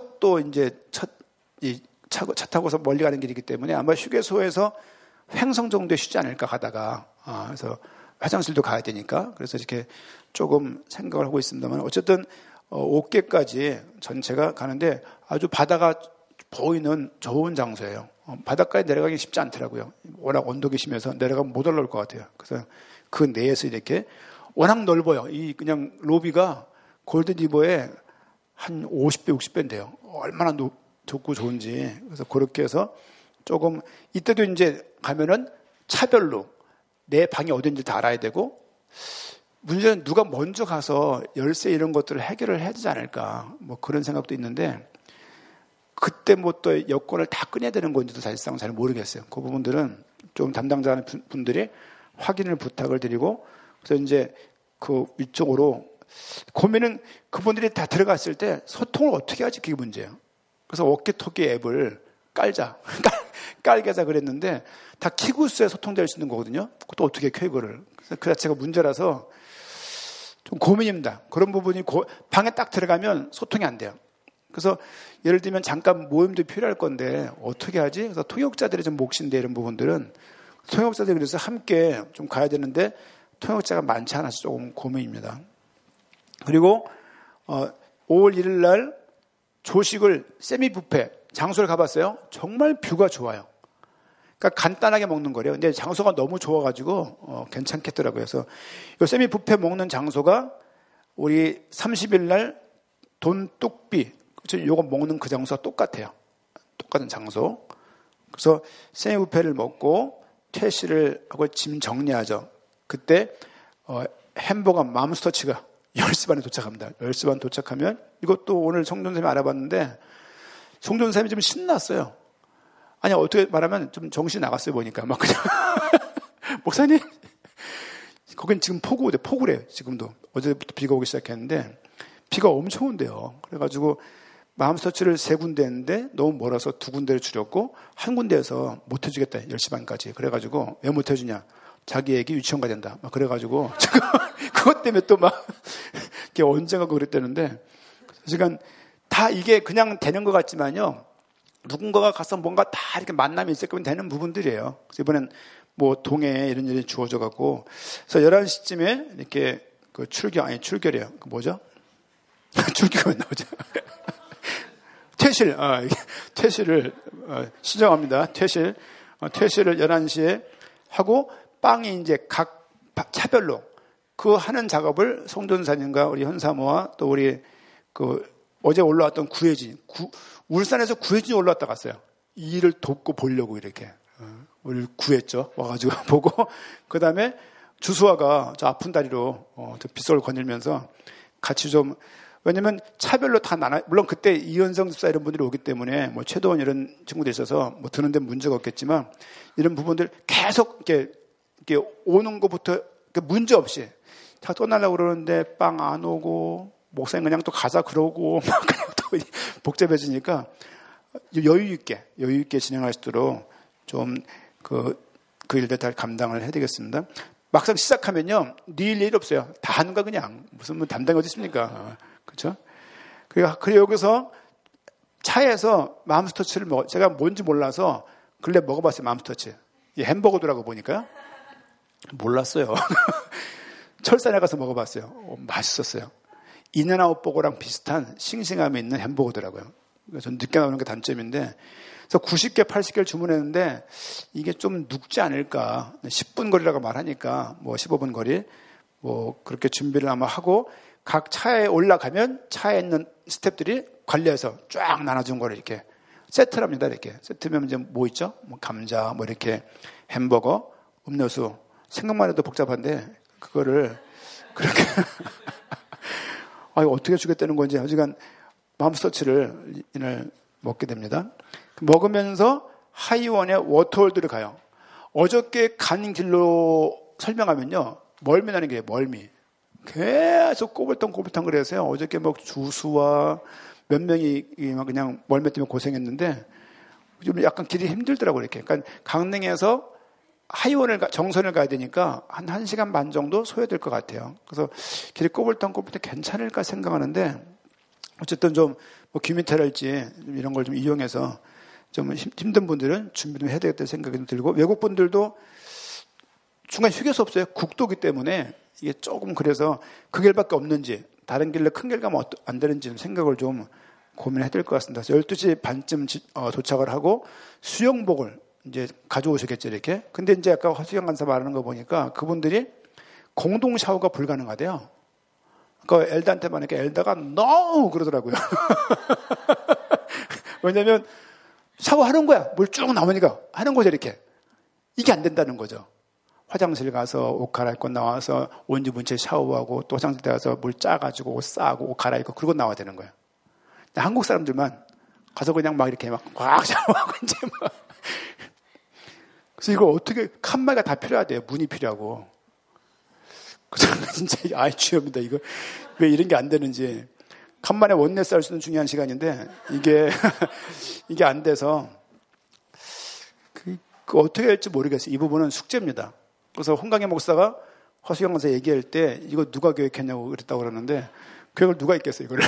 타고서 멀리 가는 길이기 때문에 아마 휴게소에서 횡성 정도에 쉬지 않을까 가다가. 그래서 화장실도 가야 되니까. 그래서 이렇게 조금 생각을 하고 있습니다만 어쨌든 옥계까지 전체가 가는데 아주 바다가 보이는 좋은 장소예요. 바닷가에 내려가기 쉽지 않더라고요. 워낙 언덕이 심해서 내려가면 못 올라올 것 같아요. 그래서 그 내에서 이렇게 워낙 넓어요. 이 그냥 로비가 골드리버에 한 50배, 60배인데요. 얼마나 좋고 좋은지. 그래서 그렇게 해서 조금, 이때도 이제 가면은 차별로 내 방이 어딘지 다 알아야 되고, 문제는 누가 먼저 가서 열쇠 이런 것들을 해결을 해야 되지 않을까. 뭐 그런 생각도 있는데, 그때 뭐 또 여권을 다 꺼내야 되는 건지도 사실상 잘 모르겠어요. 그 부분들은 좀 담당자 분들이 확인을 부탁을 드리고, 그래서 이제 그 위쪽으로 고민은 그분들이 다 들어갔을 때 소통을 어떻게 하지 그게 문제예요. 그래서 워키토키 앱을 깔게 하자 그랬는데 다 키고 있어야 소통될 수 있는 거거든요. 또 어떻게 켜 이거를. 그래서 그 자체가 문제라서 좀 고민입니다. 그런 부분이 방에 딱 들어가면 소통이 안 돼요. 그래서 예를 들면 잠깐 모임도 필요할 건데 어떻게 하지? 그래서 통역자들이 좀 몫인데 이런 부분들은 통역자들이 그래서 함께 좀 가야 되는데 통역자가 많지 않아서 조금 고민입니다. 그리고 5월 1일 날 조식을 세미 뷔페 장소를 가봤어요. 정말 뷰가 좋아요. 그러니까 간단하게 먹는 거래요. 근데 장소가 너무 좋아가지고 괜찮겠더라고요. 그래서 이 세미 뷔페 먹는 장소가 우리 30일 날 돈뚝비 요거 먹는 그 장소가 똑같아요. 똑같은 장소. 그래서 세미 뷔페를 먹고 퇴실을 하고 짐 정리하죠. 그때 햄버거 맘스터치가 10시 반에 도착합니다. 10시 반 도착하면 이것도 오늘 성전쌤이 알아봤는데 성전쌤이 좀 신났어요. 아니 어떻게 말하면 좀 정신이 나갔어요. 보니까 막 그냥 목사님 거긴 지금 폭우래요. 지금도 어제부터 비가 오기 시작했는데 비가 엄청 온대요. 그래가지고 맘스터치를 3군데 했는데 너무 멀어서 2군데를 줄였고 한 군데에서 못 해주겠다. 10시 반까지. 그래가지고 왜 못 해주냐. 자기 애기 유치원 가야 된다. 막 그래가지고 그것 때문에 또 막 언젠가 그랬다는데 그러니까 다 이게 그냥 되는 것 같지만요. 누군가가 가서 뭔가 다 이렇게 만남이 있을 거면 되는 부분들이에요. 그래서 이번엔 뭐 동해에 이런 일이 주어져 갖고 그래서 11시쯤에 이렇게 그 출결이에요. 그 뭐죠? 출결이 나오죠. 퇴실을 시정합니다. 퇴실을 11시에 하고 빵이 이제 각 차별로 그 하는 작업을 송전사님과 우리 현사모와 또 우리 어제 올라왔던 구혜진, 울산에서 구혜진이 올라왔다 갔어요. 이 일을 돕고 보려고 이렇게 우리를 구했죠. 와가지고 보고 그 다음에 주수아가 저 아픈 다리로 저 빗솔 거닐면서 같이 좀 왜냐면 차별로 다 물론 그때 이현성 집사 이런 분들이 오기 때문에 뭐 최도원 이런 친구들이 있어서 뭐 드는 데 문제가 없겠지만 이런 부분들 계속 이렇게 오는 것부터 문제 없이 다 떠나려고 그러는데 빵 안 오고 목사님 그냥 또 가자 그러고 막 그냥 또 복잡해지니까 여유 있게 진행할 수 있도록 좀 그 일들 다 감당을 해야 되겠습니다. 막상 시작하면요 일 없어요. 다 하는 거 그냥 무슨 뭐 담당이 어디 있습니까? 그렇죠? 그리고 여기서 차에서 맘스터치를 제가 뭔지 몰라서 근래 먹어봤어요. 맘스터치 이 햄버거더라고 보니까요. 몰랐어요. 철산에 가서 먹어봤어요. 맛있었어요. 인앤아웃 버거랑 비슷한 싱싱함이 있는 햄버거더라고요. 그래서 전 늦게 나오는 게 단점인데 그래서 90개, 80개를 주문했는데 이게 좀 눅지 않을까. 10분 거리라고 말하니까 뭐 15분 거리 뭐 그렇게 준비를 아마 하고 각 차에 올라가면 차에 있는 스태프들이 관리해서 쫙 나눠준 거를 이렇게 세트를 합니다. 이렇게 세트면 이제 뭐 있죠? 뭐 감자, 뭐 이렇게 햄버거, 음료수. 생각만 해도 복잡한데 그거를 그렇게 어떻게 주겠다는 건지 하여간 맘스터치를 이날 먹게 됩니다. 먹으면서 하이원의 워터월드를 가요. 어저께 간 길로 설명하면요. 멀미나는 게 멀미. 계속 꼬불탕 그래서요. 어저께 뭐 주수와 몇 명이 그냥 멀미 때문에 고생했는데 좀 약간 길이 힘들더라고요. 이렇게. 그러니까 강릉에서 정선을 가야 되니까 한 1시간 반 정도 소요될 것 같아요. 그래서 길이 꼬불탕 괜찮을까 생각하는데 어쨌든 좀 뭐 귀밑탈할지 이런 걸 좀 이용해서 좀 힘든 분들은 준비 좀 해야 되겠다는 생각이 좀 들고 외국 분들도 중간 휴게소 없어요. 국도기 때문에 이게 조금 그래서 그 길밖에 없는지 다른 길로 큰 길 가면 안 되는지 생각을 좀 고민해야 될 것 같습니다. 그래서 12시 반쯤 도착을 하고 수영복을 이제 가져오시겠죠, 이렇게. 근데 이제 아까 허수경 간사 말하는 거 보니까 그분들이 공동 샤워가 불가능하대요. 그 엘다한테 말하니까 엘다가 no 그러더라고요. 왜냐면 샤워하는 거야. 물 쭉 나오니까 하는 거죠, 이렇게. 이게 안 된다는 거죠. 화장실 가서 옷 갈아입고 나와서 온수분체 샤워하고 또 화장실 가서 물 짜가지고 옷 싸고 옷 갈아입고 그러고 나와야 되는 거예요. 한국 사람들만 가서 그냥 막 이렇게 막 꽉 샤워하고 이제 막. 그래서 이거 어떻게, 칸막이가 다 필요하대요. 문이 필요하고. 그래서 진짜, 아이, 주여입니다. 이거 왜 이런 게 안 되는지. 간만에 원내 쌀 수 있는 중요한 시간인데, 이게 안 돼서, 어떻게 할지 모르겠어요. 이 부분은 숙제입니다. 그래서 홍강희 목사가 허수경 강사 얘기할 때, 이거 누가 계획했냐고 그랬다고 그러는데, 계획을 누가 있겠어요, 이거를.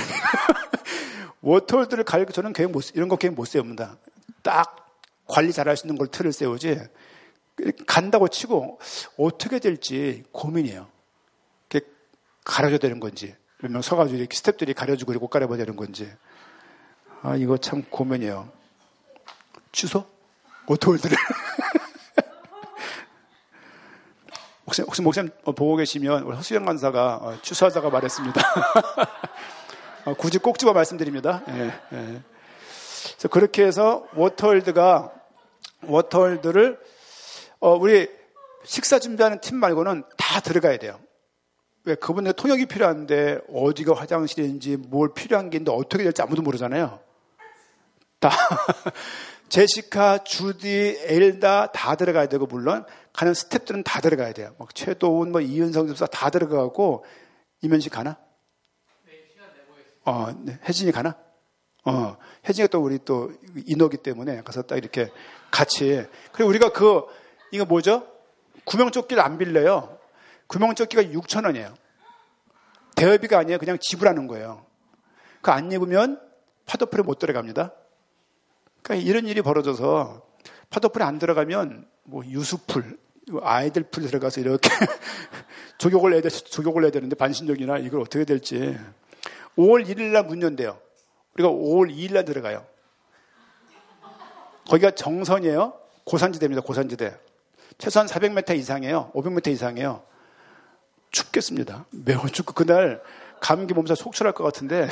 워터홀드를 가리고 저는 이런 거 계획 못 세웁니다. 딱 관리 잘할 수 있는 걸 틀을 세우지, 간다고 치고, 어떻게 될지 고민이에요. 이렇게 가려줘야 되는 건지, 몇 명 서가지고 이렇게 스태프들이 가려주고 옷 갈아입어야 되는 건지. 아, 이거 참 고민이에요. 취소? 워터홀드를. 혹시 목사님 보고 계시면 우리 허수영 간사가 취소하자가 말했습니다. 굳이 꼭 집어 말씀드립니다. 예, 예. 그래서 그렇게 해서 워터홀드를 우리 식사 준비하는 팀 말고는 다 들어가야 돼요. 왜? 그분들 통역이 필요한데 어디가 화장실인지 뭘 필요한 게 있는데 어떻게 될지 아무도 모르잖아요. 다 제시카, 주디, 엘다 다 들어가야 되고, 물론 가는 스태프들은 다 들어가야 돼요. 막 최도훈, 이은성 집사 다 들어가고. 이면식 가나? 네, 시간 내보겠습니다. 네. 혜진이 가나? 혜진이가 또 우리 또 인어기 때문에 가서 딱 이렇게 같이. 그리고 우리가 이거 뭐죠? 구명조끼를 안 빌려요. 구명조끼가 6,000원이에요. 대여비가 아니에요. 그냥 지불하는 거예요. 그거 안 입으면 파도풀에 못 들어갑니다. 그러니까 이런 일이 벌어져서 파도풀에 안 들어가면 유수풀, 아이들 풀 들어가서 이렇게 조격을 해야 되는데 반신욕이나 이걸 어떻게 될지. 5월 1일 날 문 연대요. 우리가 5월 2일 날 들어가요. 거기가 정선이에요. 고산지대입니다. 고산지대. 최소한 400m 이상이에요. 500m 이상이에요. 춥겠습니다. 매우 춥고 그날 감기 몸살 속출할 것 같은데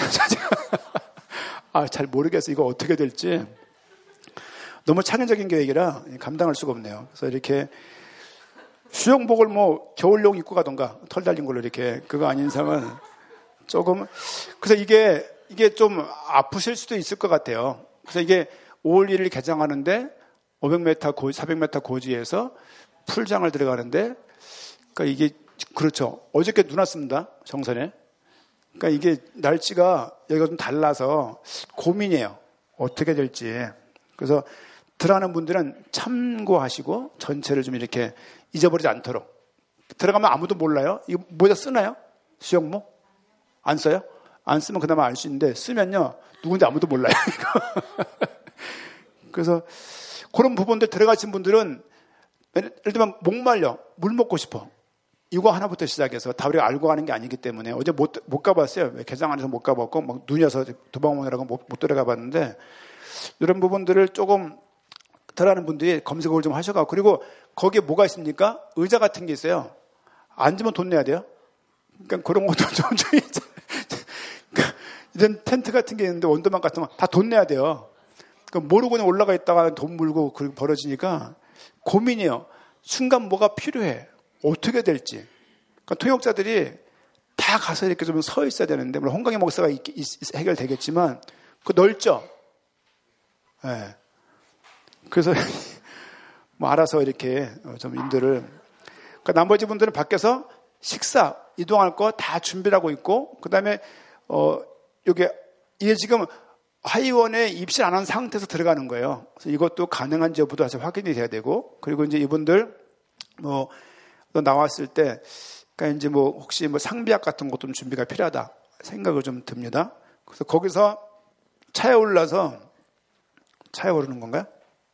잘 모르겠어요. 이거 어떻게 될지. 너무 창의적인 계획이라 감당할 수가 없네요. 그래서 이렇게 수영복을 겨울용 입고 가던가 털 달린 걸로 이렇게 그거 아닌 이상은 조금. 그래서 이게 좀 아프실 수도 있을 것 같아요. 그래서 이게 5월 1일 개장하는데 500m 400m 고지에서 풀장을 들어가는데, 그러니까 이게 그렇죠. 어저께 눈 왔습니다. 정선에. 그러니까 이게 날씨가 여기가 좀 달라서 고민이에요. 어떻게 될지. 그래서 들어가는 분들은 참고하시고 전체를 좀 이렇게 잊어버리지 않도록. 들어가면 아무도 몰라요. 이거 모자 쓰나요? 수영복? 안 써요? 안 쓰면 그나마 알 수 있는데 쓰면요. 누군지 아무도 몰라요. 그래서 그런 부분들 들어가신 분들은 예를 들면 목말려. 물 먹고 싶어. 이거 하나부터 시작해서 다 우리가 알고 가는 게 아니기 때문에 어제 못 가봤어요. 개장 안에서 못 가봤고 눈이 와서 도망 오느라고 못 들어가 봤는데 이런 부분들을 조금 들어가는 분들이 검색을 좀 하셔가지고. 그리고 거기에 뭐가 있습니까? 의자 같은 게 있어요. 앉으면 돈 내야 돼요. 그러니까 그런 것도 좀 그러니까 이런 텐트 같은 게 있는데 원더만 같은 거 다 돈 내야 돼요. 그러니까 모르고 그냥 올라가 있다가 돈 물고 벌어지니까 고민이에요. 순간 뭐가 필요해. 어떻게 될지. 그러니까 통역자들이 다 가서 이렇게 좀 서 있어야 되는데, 물론 홍강희 목사가 해결되겠지만, 넓죠? 예. 네. 그래서, 알아서 이렇게 좀 인도를. 그러니까 나머지 분들은 밖에서 식사, 이동할 거 다 준비를 하고 있고, 그 다음에, 이게 지금 하이원에 입실 안 한 상태에서 들어가는 거예요. 그래서 이것도 가능한지 여부도 다시 확인이 돼야 되고, 그리고 이제 이분들, 나왔을 때, 그러니까 이제 혹시 상비약 같은 것도 좀 준비가 필요하다 생각을 좀 듭니다. 그래서 거기서 차에 오르는 건가요?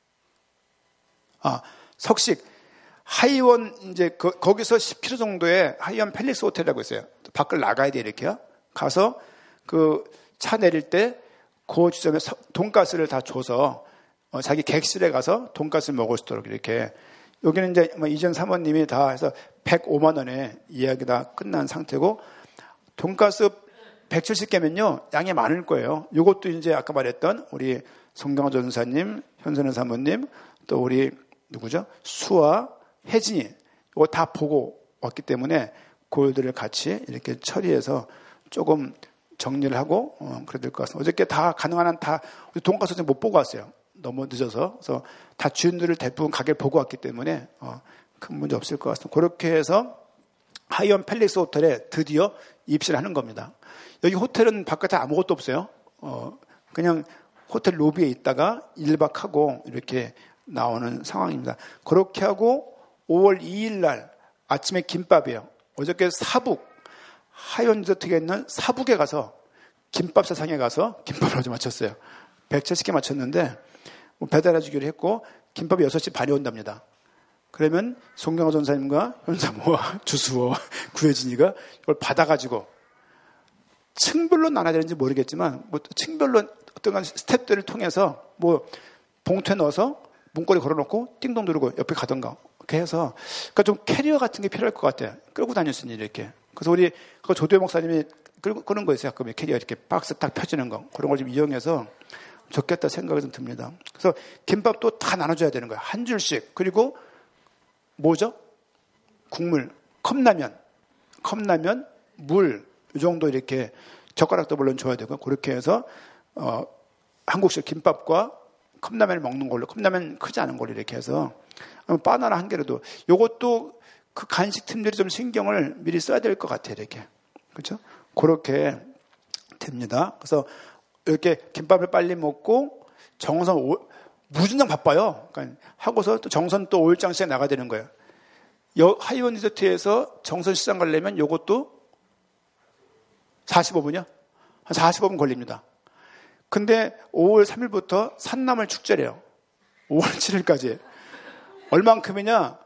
석식. 하이원, 이제 거기서 10km 정도의 하이원 팰리스 호텔이라고 있어요. 밖을 나가야 돼, 이렇게요. 가서 차 내릴 때 그 지점에 돈가스를 다 줘서 자기 객실에 가서 돈가스를 먹을 수 있도록 이렇게. 여기는 이제 이전 사모님이 다 해서 105만 원에 예약이 다 끝난 상태고, 돈가스 170개면요, 양이 많을 거예요. 이것도 이제 아까 말했던 우리 송경호 전사님, 현선은 사모님, 또 우리 누구죠? 수아, 혜진이, 이거 다 보고 왔기 때문에 그들을 같이 이렇게 처리해서 조금 정리를 하고 그래야 될 것 같습니다. 어저께 다 가능한 한 다 돈가스 못 보고 왔어요. 너무 늦어서. 그래서 다 주인들을 대부분 가게를 보고 왔기 때문에 큰 문제 없을 것 같습니다. 그렇게 해서 하이원 팰리스 호텔에 드디어 입실을 하는 겁니다. 여기 호텔은 바깥에 아무것도 없어요. 그냥 호텔 로비에 있다가 1박하고 이렇게 나오는 상황입니다. 그렇게 하고 5월 2일 날 아침에 김밥이에요. 어저께 사북, 하이원 리조트에 있는 사북에 가서 김밥 사상에 가서 김밥을 어제 맞췄어요. 170개 맞췄는데 배달해 주기로 했고 김밥이 6시 반에 온답니다. 그러면 송경호 전사님과 현사모와 주수호와 구혜진이가 이걸 받아가지고 층별로 나눠야 되는지 모르겠지만 뭐 층별로 어떤 스텝들을 통해서 뭐 봉투에 넣어서 문고리 걸어놓고 띵동 누르고 옆에 가던가 그렇게 해서 그러니까 좀 캐리어 같은 게 필요할 것 같아요. 끌고 다닐 수 있는 이렇게. 그래서 우리 그 조도혜 목사님이 끄는 거 있어요. 가끔 캐리어 이렇게 박스 딱 펴지는 거 그런 걸 좀 이용해서 좋겠다 생각이 좀 듭니다. 그래서 김밥도 다 나눠줘야 되는 거예요. 한 줄씩. 그리고 뭐죠? 국물, 컵라면, 물, 이 정도 이렇게 젓가락도 물론 줘야 되고, 그렇게 해서, 한국식 김밥과 컵라면을 먹는 걸로, 컵라면 크지 않은 걸로 이렇게 해서, 바나나 한 개라도, 요것도 그 간식 팀들이 좀 신경을 미리 써야 될 것 같아요, 이렇게. 그렇죠? 그렇게 됩니다. 그래서 이렇게 김밥을 빨리 먹고, 정선, 무진장 바빠요. 그러니까 하고서 또 정선 또 5일장씩 나가야 되는 거예요. 하이원 리조트에서 정선 시장 가려면 요것도 45분이요? 한 45분 걸립니다. 근데 5월 3일부터 산나물 축제래요. 5월 7일까지. 얼만큼이냐?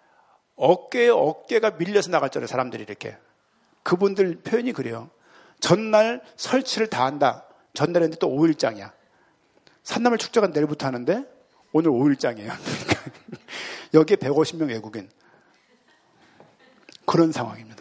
어깨가 밀려서 나갈 줄 알아요, 사람들이 이렇게. 그분들 표현이 그래요. 전날 설치를 다 한다. 전날에 했는데 또 5일장이야. 산나물 축제가 내일부터 하는데 오늘 5일장이에요. 여기에 150명 외국인. 그런 상황입니다.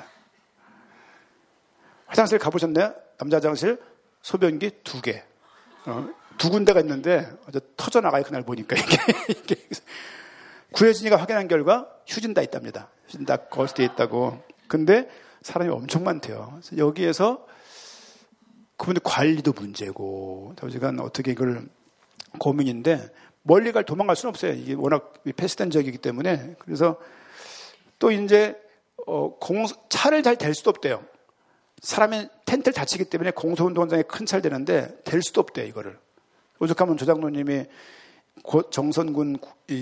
화장실 가보셨나요? 남자 화장실 소변기 2개. 2군데가 있는데 터져나가요. 그날 보니까. 이게. 구혜진이가 확인한 결과 휴진 다 있답니다. 휴진 다 거스돼 있다고. 근데 사람이 엄청 많대요. 그래서 여기에서 그분들 관리도 문제고 시간 어떻게 이걸 고민인데 멀리 도망갈 수는 없어요. 이게 워낙 폐쇄된 지역이기 때문에. 그래서 또 이제 차를 잘 댈 수도 없대요. 사람이 텐트를 다치기 때문에 공소운동장에 큰 차를 대는데 댈 수도 없대요. 이거를. 오죽하면 조장로님이 정선군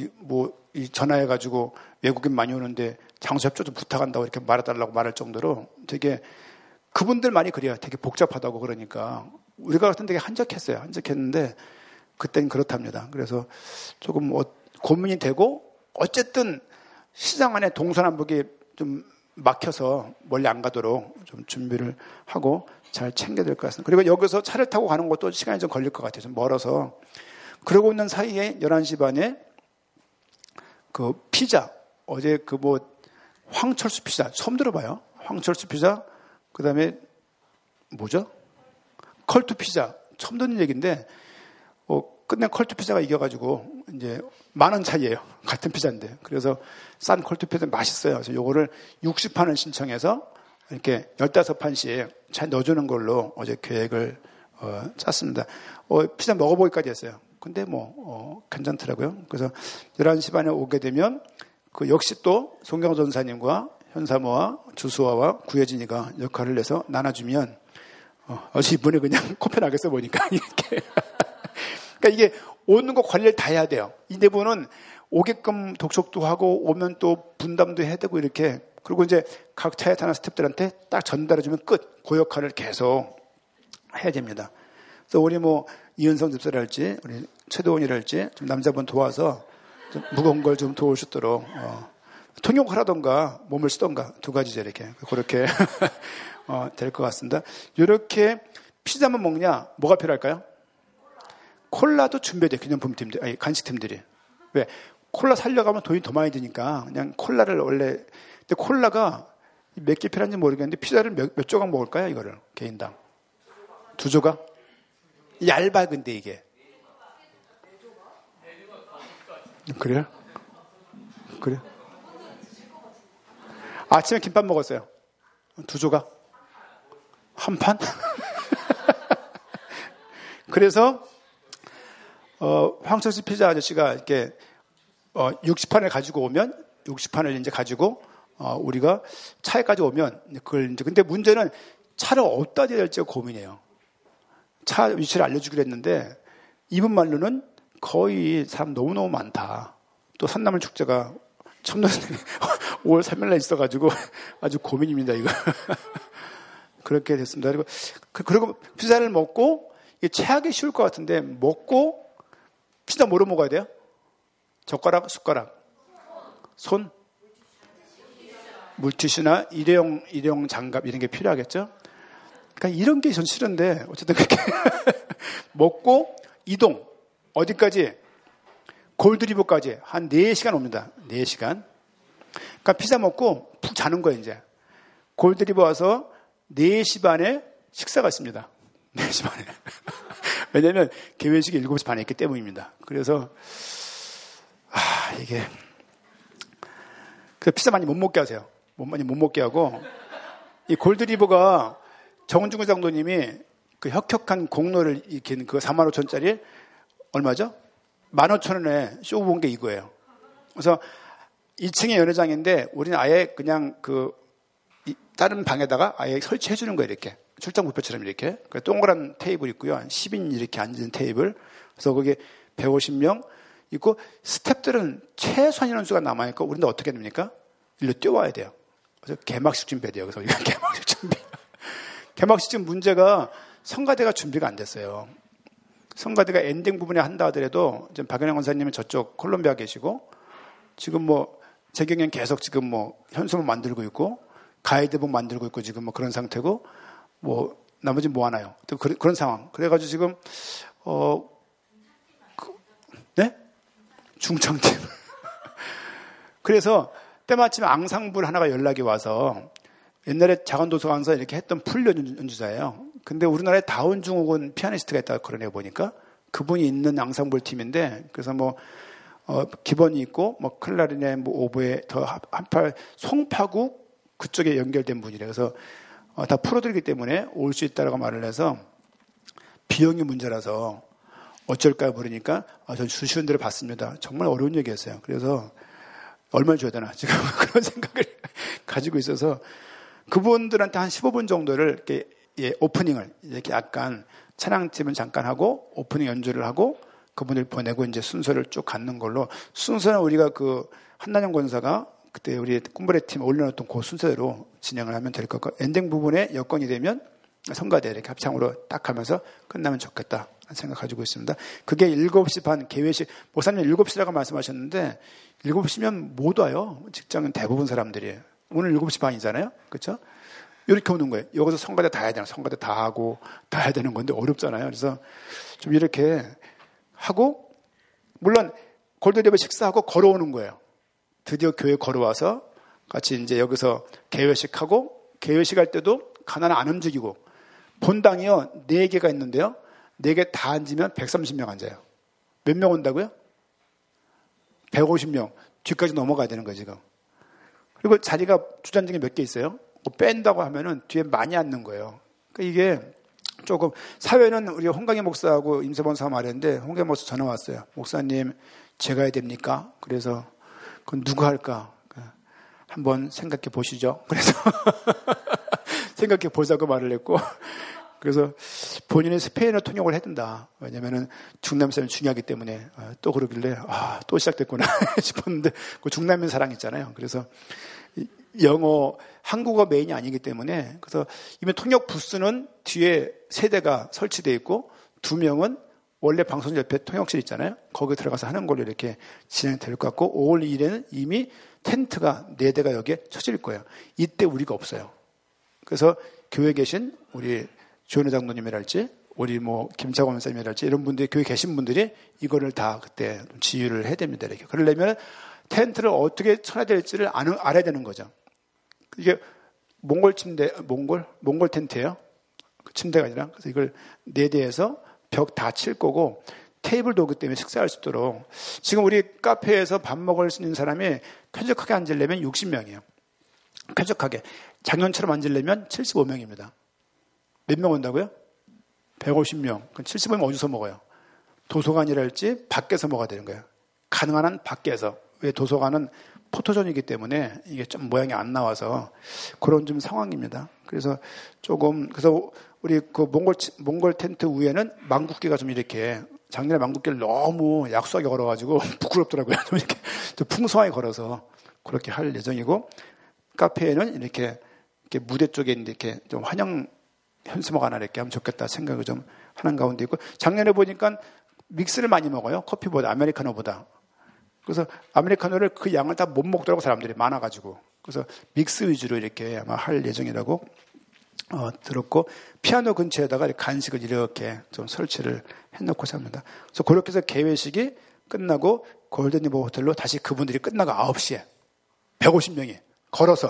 전화해가지고 외국인 많이 오는데 장소 협조 좀 부탁한다고 이렇게 말해달라고 말할 정도로 되게 그분들 많이 그래요. 되게 복잡하다고 그러니까 우리가 같은 되게 한적했는데 그때는 그렇답니다. 그래서 조금 고민이 되고 어쨌든 시장 안에 동서남북이 좀 막혀서 멀리 안 가도록 좀 준비를 하고 잘 챙겨야 될 것 같습니다. 그리고 여기서 차를 타고 가는 것도 시간이 좀 걸릴 것 같아요. 좀 멀어서. 그러고 있는 사이에 11시 반에 그 피자, 어제 황철수 피자 처음 들어봐요. 황철수 피자, 그 다음에 뭐죠? 컬투 피자 처음 듣는 얘기인데 끝내 컬투 피자가 이겨가지고 이제 10,000원 차이예요. 같은 피자인데. 그래서 싼 컬투 피자 맛있어요. 그래서 요거를 60판을 신청해서 이렇게 15판씩 잘 넣어주는 걸로 어제 계획을 짰습니다. 피자 먹어보기까지 했어요. 근데 괜찮더라고요. 그래서 11시 반에 오게 되면 역시 또 송경호 전사님과 현사모와 주수아와 구혜진이가 역할을 해서 나눠주면 어제 이번에 그냥 코피 나겠어 보니까 이렇게. 그러니까 이게 오는 거 관리를 다 해야 돼요. 이 내부는 오게끔 독촉도 하고 오면 또 분담도 해야 되고 이렇게. 그리고 이제 각 차에 타는 스태프들한테 딱 전달해주면 끝. 그 역할을 계속 해야 됩니다. 그래서 우리 이은성 집사랄지 우리 최도원이랄지 좀 남자분 도와서 좀 무거운 걸 좀 도울 수 있도록 통역을 하던가 몸을 쓰던가 두 가지죠 이렇게. 그렇게 될 것 같습니다. 이렇게 피자만 먹냐? 뭐가 필요할까요? 콜라도 준비돼요. 기념품팀들, 간식팀들이. 왜? 콜라 살려가면 돈이 더 많이 드니까 그냥 콜라를 원래. 근데 콜라가 몇 개 필요한지 모르겠는데 피자를 몇 조각 먹을까요? 이거를 개인당 2조각? 얇아 근데 이게 그래요? 그래? 아침에 김밥 먹었어요. 2조각? 한 판? 그래서 황철수 피자 아저씨가 이렇게 60판을 가지고 오면 60판을 이제 가지고 우리가 차에까지 오면 그걸 이제 근데 문제는 차를 어디다 대야 될지가 고민이에요. 차 위치를 알려주기로 했는데 이분 말로는 거의 사람 너무너무 많다. 또 산나물 축제가 참나 5월 3일날 있어가지고 아주 고민입니다 이거. 그렇게 됐습니다. 그리고 피자를 먹고 이게 체하기 쉬울 것 같은데 먹고 피자 뭐로 먹어야 돼요? 젓가락, 숟가락, 손, 물티슈나 일회용 장갑 이런 게 필요하겠죠? 그러니까 이런 게 전 싫은데 어쨌든 그렇게 먹고 이동 어디까지? 골드리버까지 한 4시간 옵니다. 4시간. 그러니까 피자 먹고 푹 자는 거예요 이제. 골드리버 와서 4시 반에 식사가 있습니다. 4시 반에. 왜냐하면 개회식이 7시 반에 있기 때문입니다. 그래서 이게 피자 많이 못 먹게 하세요. 많이 못 먹게 하고 이 골드리버가 정준구 장로님이 그 혁혁한 공로를 익힌 그 45,000원짜리 얼마죠? 15,000원에 쇼 본 게 이거예요. 그래서 2층의 연회장인데 우리는 아예 그냥 다른 방에다가 아예 설치해 주는 거예요, 이렇게. 출장 뷔페처럼 이렇게. 동그란 테이블 있고요. 한 10인 이렇게 앉은 테이블. 그래서 거기 150명 있고 스태프들은 최소한 인원수가 남아있고 우리는 어떻게 됩니까? 일로 뛰어와야 돼요. 그래서 개막식 준비해야 돼요. 그래서 우리가 개막식 준비. 개막식 지금 문제가 성가대가 준비가 안 됐어요. 성가대가 엔딩 부분에 한다 하더라도 지금 박연영 원사님은 저쪽 콜롬비아 계시고 지금 재경영 계속 지금 현수막 만들고 있고 가이드북 만들고 있고 지금 그런 상태고 나머지 뭐 하나요? 또 그런 상황. 그래가지고 지금 네? 중창팀. 그래서 때마침 앙상블 하나가 연락이 와서 옛날에 작은도서관에서 이렇게 했던 풀 연주자예요. 근데 우리나라에 다운중옥은 피아니스트가 있다고 그러네요, 보니까. 그분이 있는 앙상블 팀인데, 그래서 기본이 있고, 클라리넷, 오보에 더 한팔 송파구 그쪽에 연결된 분이래요. 그래서 다 프로들이기 때문에 올 수 있다라고 말을 해서 비용이 문제라서 어쩔까요? 물으니까 전 주시는 대로 받습니다. 정말 어려운 얘기였어요. 그래서 얼마를 줘야 되나 지금 그런 생각을 가지고 있어서 그분들한테 한 15분 정도를 이렇게 오프닝을 이렇게 약간 찬양팀은 잠깐 하고 오프닝 연주를 하고 그분들 보내고 이제 순서를 쭉 갖는 걸로 순서는 우리가 한난영 권사가 그때 우리 꿈브레 팀 올려놓았던 그 순서대로 진행을 하면 될 것 같고 엔딩 부분에 여건이 되면 성가대 이렇게 합창으로 딱 하면서 끝나면 좋겠다 생각 가지고 있습니다. 그게 7시 반 개회식 목사님 7시라고 말씀하셨는데 7시면 못 와요. 직장은 대부분 사람들이 오늘 7시 반이잖아요. 그렇죠? 이렇게 오는 거예요. 여기서 성가대 다 해야 되나 성가대 다 하고 다 해야 되는 건데 어렵잖아요. 그래서 좀 이렇게 하고 물론 골드리버 식사하고 걸어오는 거예요. 드디어 교회 걸어와서 같이 이제 여기서 개회식하고 개회식 할 때도 가난을 안 움직이고 본당이요 4개가 있는데요. 4개 다 앉으면 130명 앉아요. 몇 명 온다고요? 150명. 뒤까지 넘어가야 되는 거예요, 지금. 그리고 자리가 주전등에 몇 개 있어요. 뺀다고 하면은 뒤에 많이 앉는 거예요. 그러니까 이게 조금, 사회는 우리 홍강희 목사하고 임세범 사람 말했는데, 홍강희 목사 전화 왔어요. 목사님, 제가 해야 됩니까? 그래서, 그건 누가 할까? 한번 생각해 보시죠. 그래서, 생각해 보자고 말을 했고, 그래서 본인이 스페인어 통역을 해야 된다. 왜냐면은 중남 사람이 중요하기 때문에 또 그러길래 또 시작됐구나 싶었는데 그 중남면 사랑 있잖아요. 그래서 영어, 한국어 메인이 아니기 때문에 그래서 이미 통역 부스는 뒤에 3대가 설치되어 있고 2명은 원래 방송 옆에 통역실 있잖아요. 거기 들어가서 하는 걸로 이렇게 진행될 것 같고 5월 2일에는 이미 텐트가 4대가 여기에 쳐질 거예요. 이때 우리가 없어요. 그래서 교회에 계신 우리 조현우 장로님이랄지 우리 김창원 선생님이랄지 이런 분들이 교회 계신 분들이 이거를 다 그때 지휘를 해야 됩니다. 이렇게. 그러려면 텐트를 어떻게 쳐야 될지를 알아야 되는 거죠. 이게 몽골 텐트예요. 침대가 아니라. 그래서 이걸 4대에서 벽 다 칠 거고 테이블도 오기 때문에 식사할 수 있도록. 지금 우리 카페에서 밥 먹을 수 있는 사람이 쾌적하게 앉으려면 60명이에요. 쾌적하게. 작년처럼 앉으려면 75명입니다. 몇 명 온다고요? 150명. 그럼 75명 어디서 먹어요? 도서관이랄지 밖에서 먹어야 되는 거예요. 가능한 한 밖에서. 왜 도서관은 포토존이기 때문에 이게 좀 모양이 안 나와서 그런 좀 상황입니다. 그래서 우리 그 몽골 텐트 위에는 망국기가 좀 이렇게 작년에 망국기를 너무 약소하게 걸어가지고 부끄럽더라고요. 좀 이렇게 좀 풍성하게 걸어서 그렇게 할 예정이고 카페에는 이렇게 무대 쪽에 이렇게 좀 환영 현수막 하나 이렇게 하면 좋겠다 생각을 좀 하는 가운데 있고 작년에 보니까 믹스를 많이 먹어요. 커피보다 아메리카노보다. 그래서 아메리카노를 그 양을 다 못 먹더라고 사람들이 많아가지고. 그래서 믹스 위주로 이렇게 아마 할 예정이라고 들었고 피아노 근처에다가 간식을 이렇게 좀 설치를 해놓고자 합니다. 그래서 그렇게 해서 개회식이 끝나고 골든리버 호텔로 다시 그분들이 끝나고 9시에 150명이 걸어서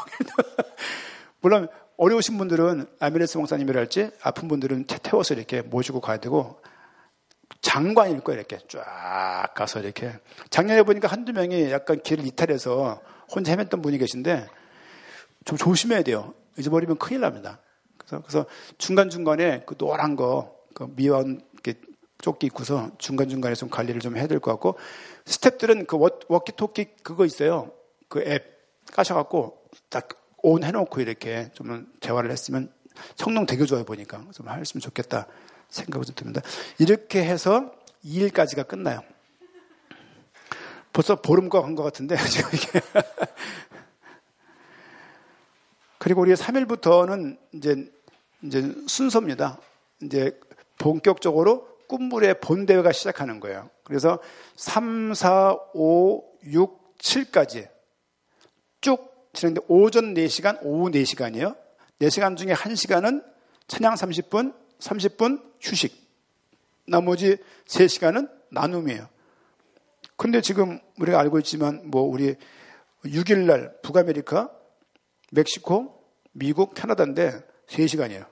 물론 어려우신 분들은 아미레스 목사님이랄지 아픈 분들은 태워서 이렇게 모시고 가야 되고 장관일 거예요. 이렇게 쫙 가서 이렇게 작년에 보니까 한두 명이 약간 길을 이탈해서 혼자 헤맸던 분이 계신데 좀 조심해야 돼요. 잊어버리면 큰일 납니다. 그래서 중간중간에 그 노란 그 미완 조끼 입고서 중간중간에 좀 관리를 좀 해야 될 것 같고 스태프들은 그 워키토키 그거 있어요. 그 앱 까셔갖고 딱 온 해놓고 이렇게 좀 대화를 했으면 성능 되게 좋아요 보니까 좀 했으면 좋겠다 생각이 좀 듭니다. 이렇게 해서 2일까지가 끝나요. 벌써 보름과 간 것 같은데 지금 이게 그리고 우리 3일부터는 이제 순서입니다. 이제 본격적으로 꿈물의 본대회가 시작하는 거예요. 그래서 3, 4, 5, 6, 7까지 쭉 진행돼 오전 4시간, 오후 4시간이에요. 4시간 중에 1시간은 찬양 30분, 30분 휴식. 나머지 3시간은 나눔이에요. 근데 지금 우리가 알고 있지만 우리 6일 날 북아메리카, 멕시코, 미국, 캐나다인데 3시간이에요.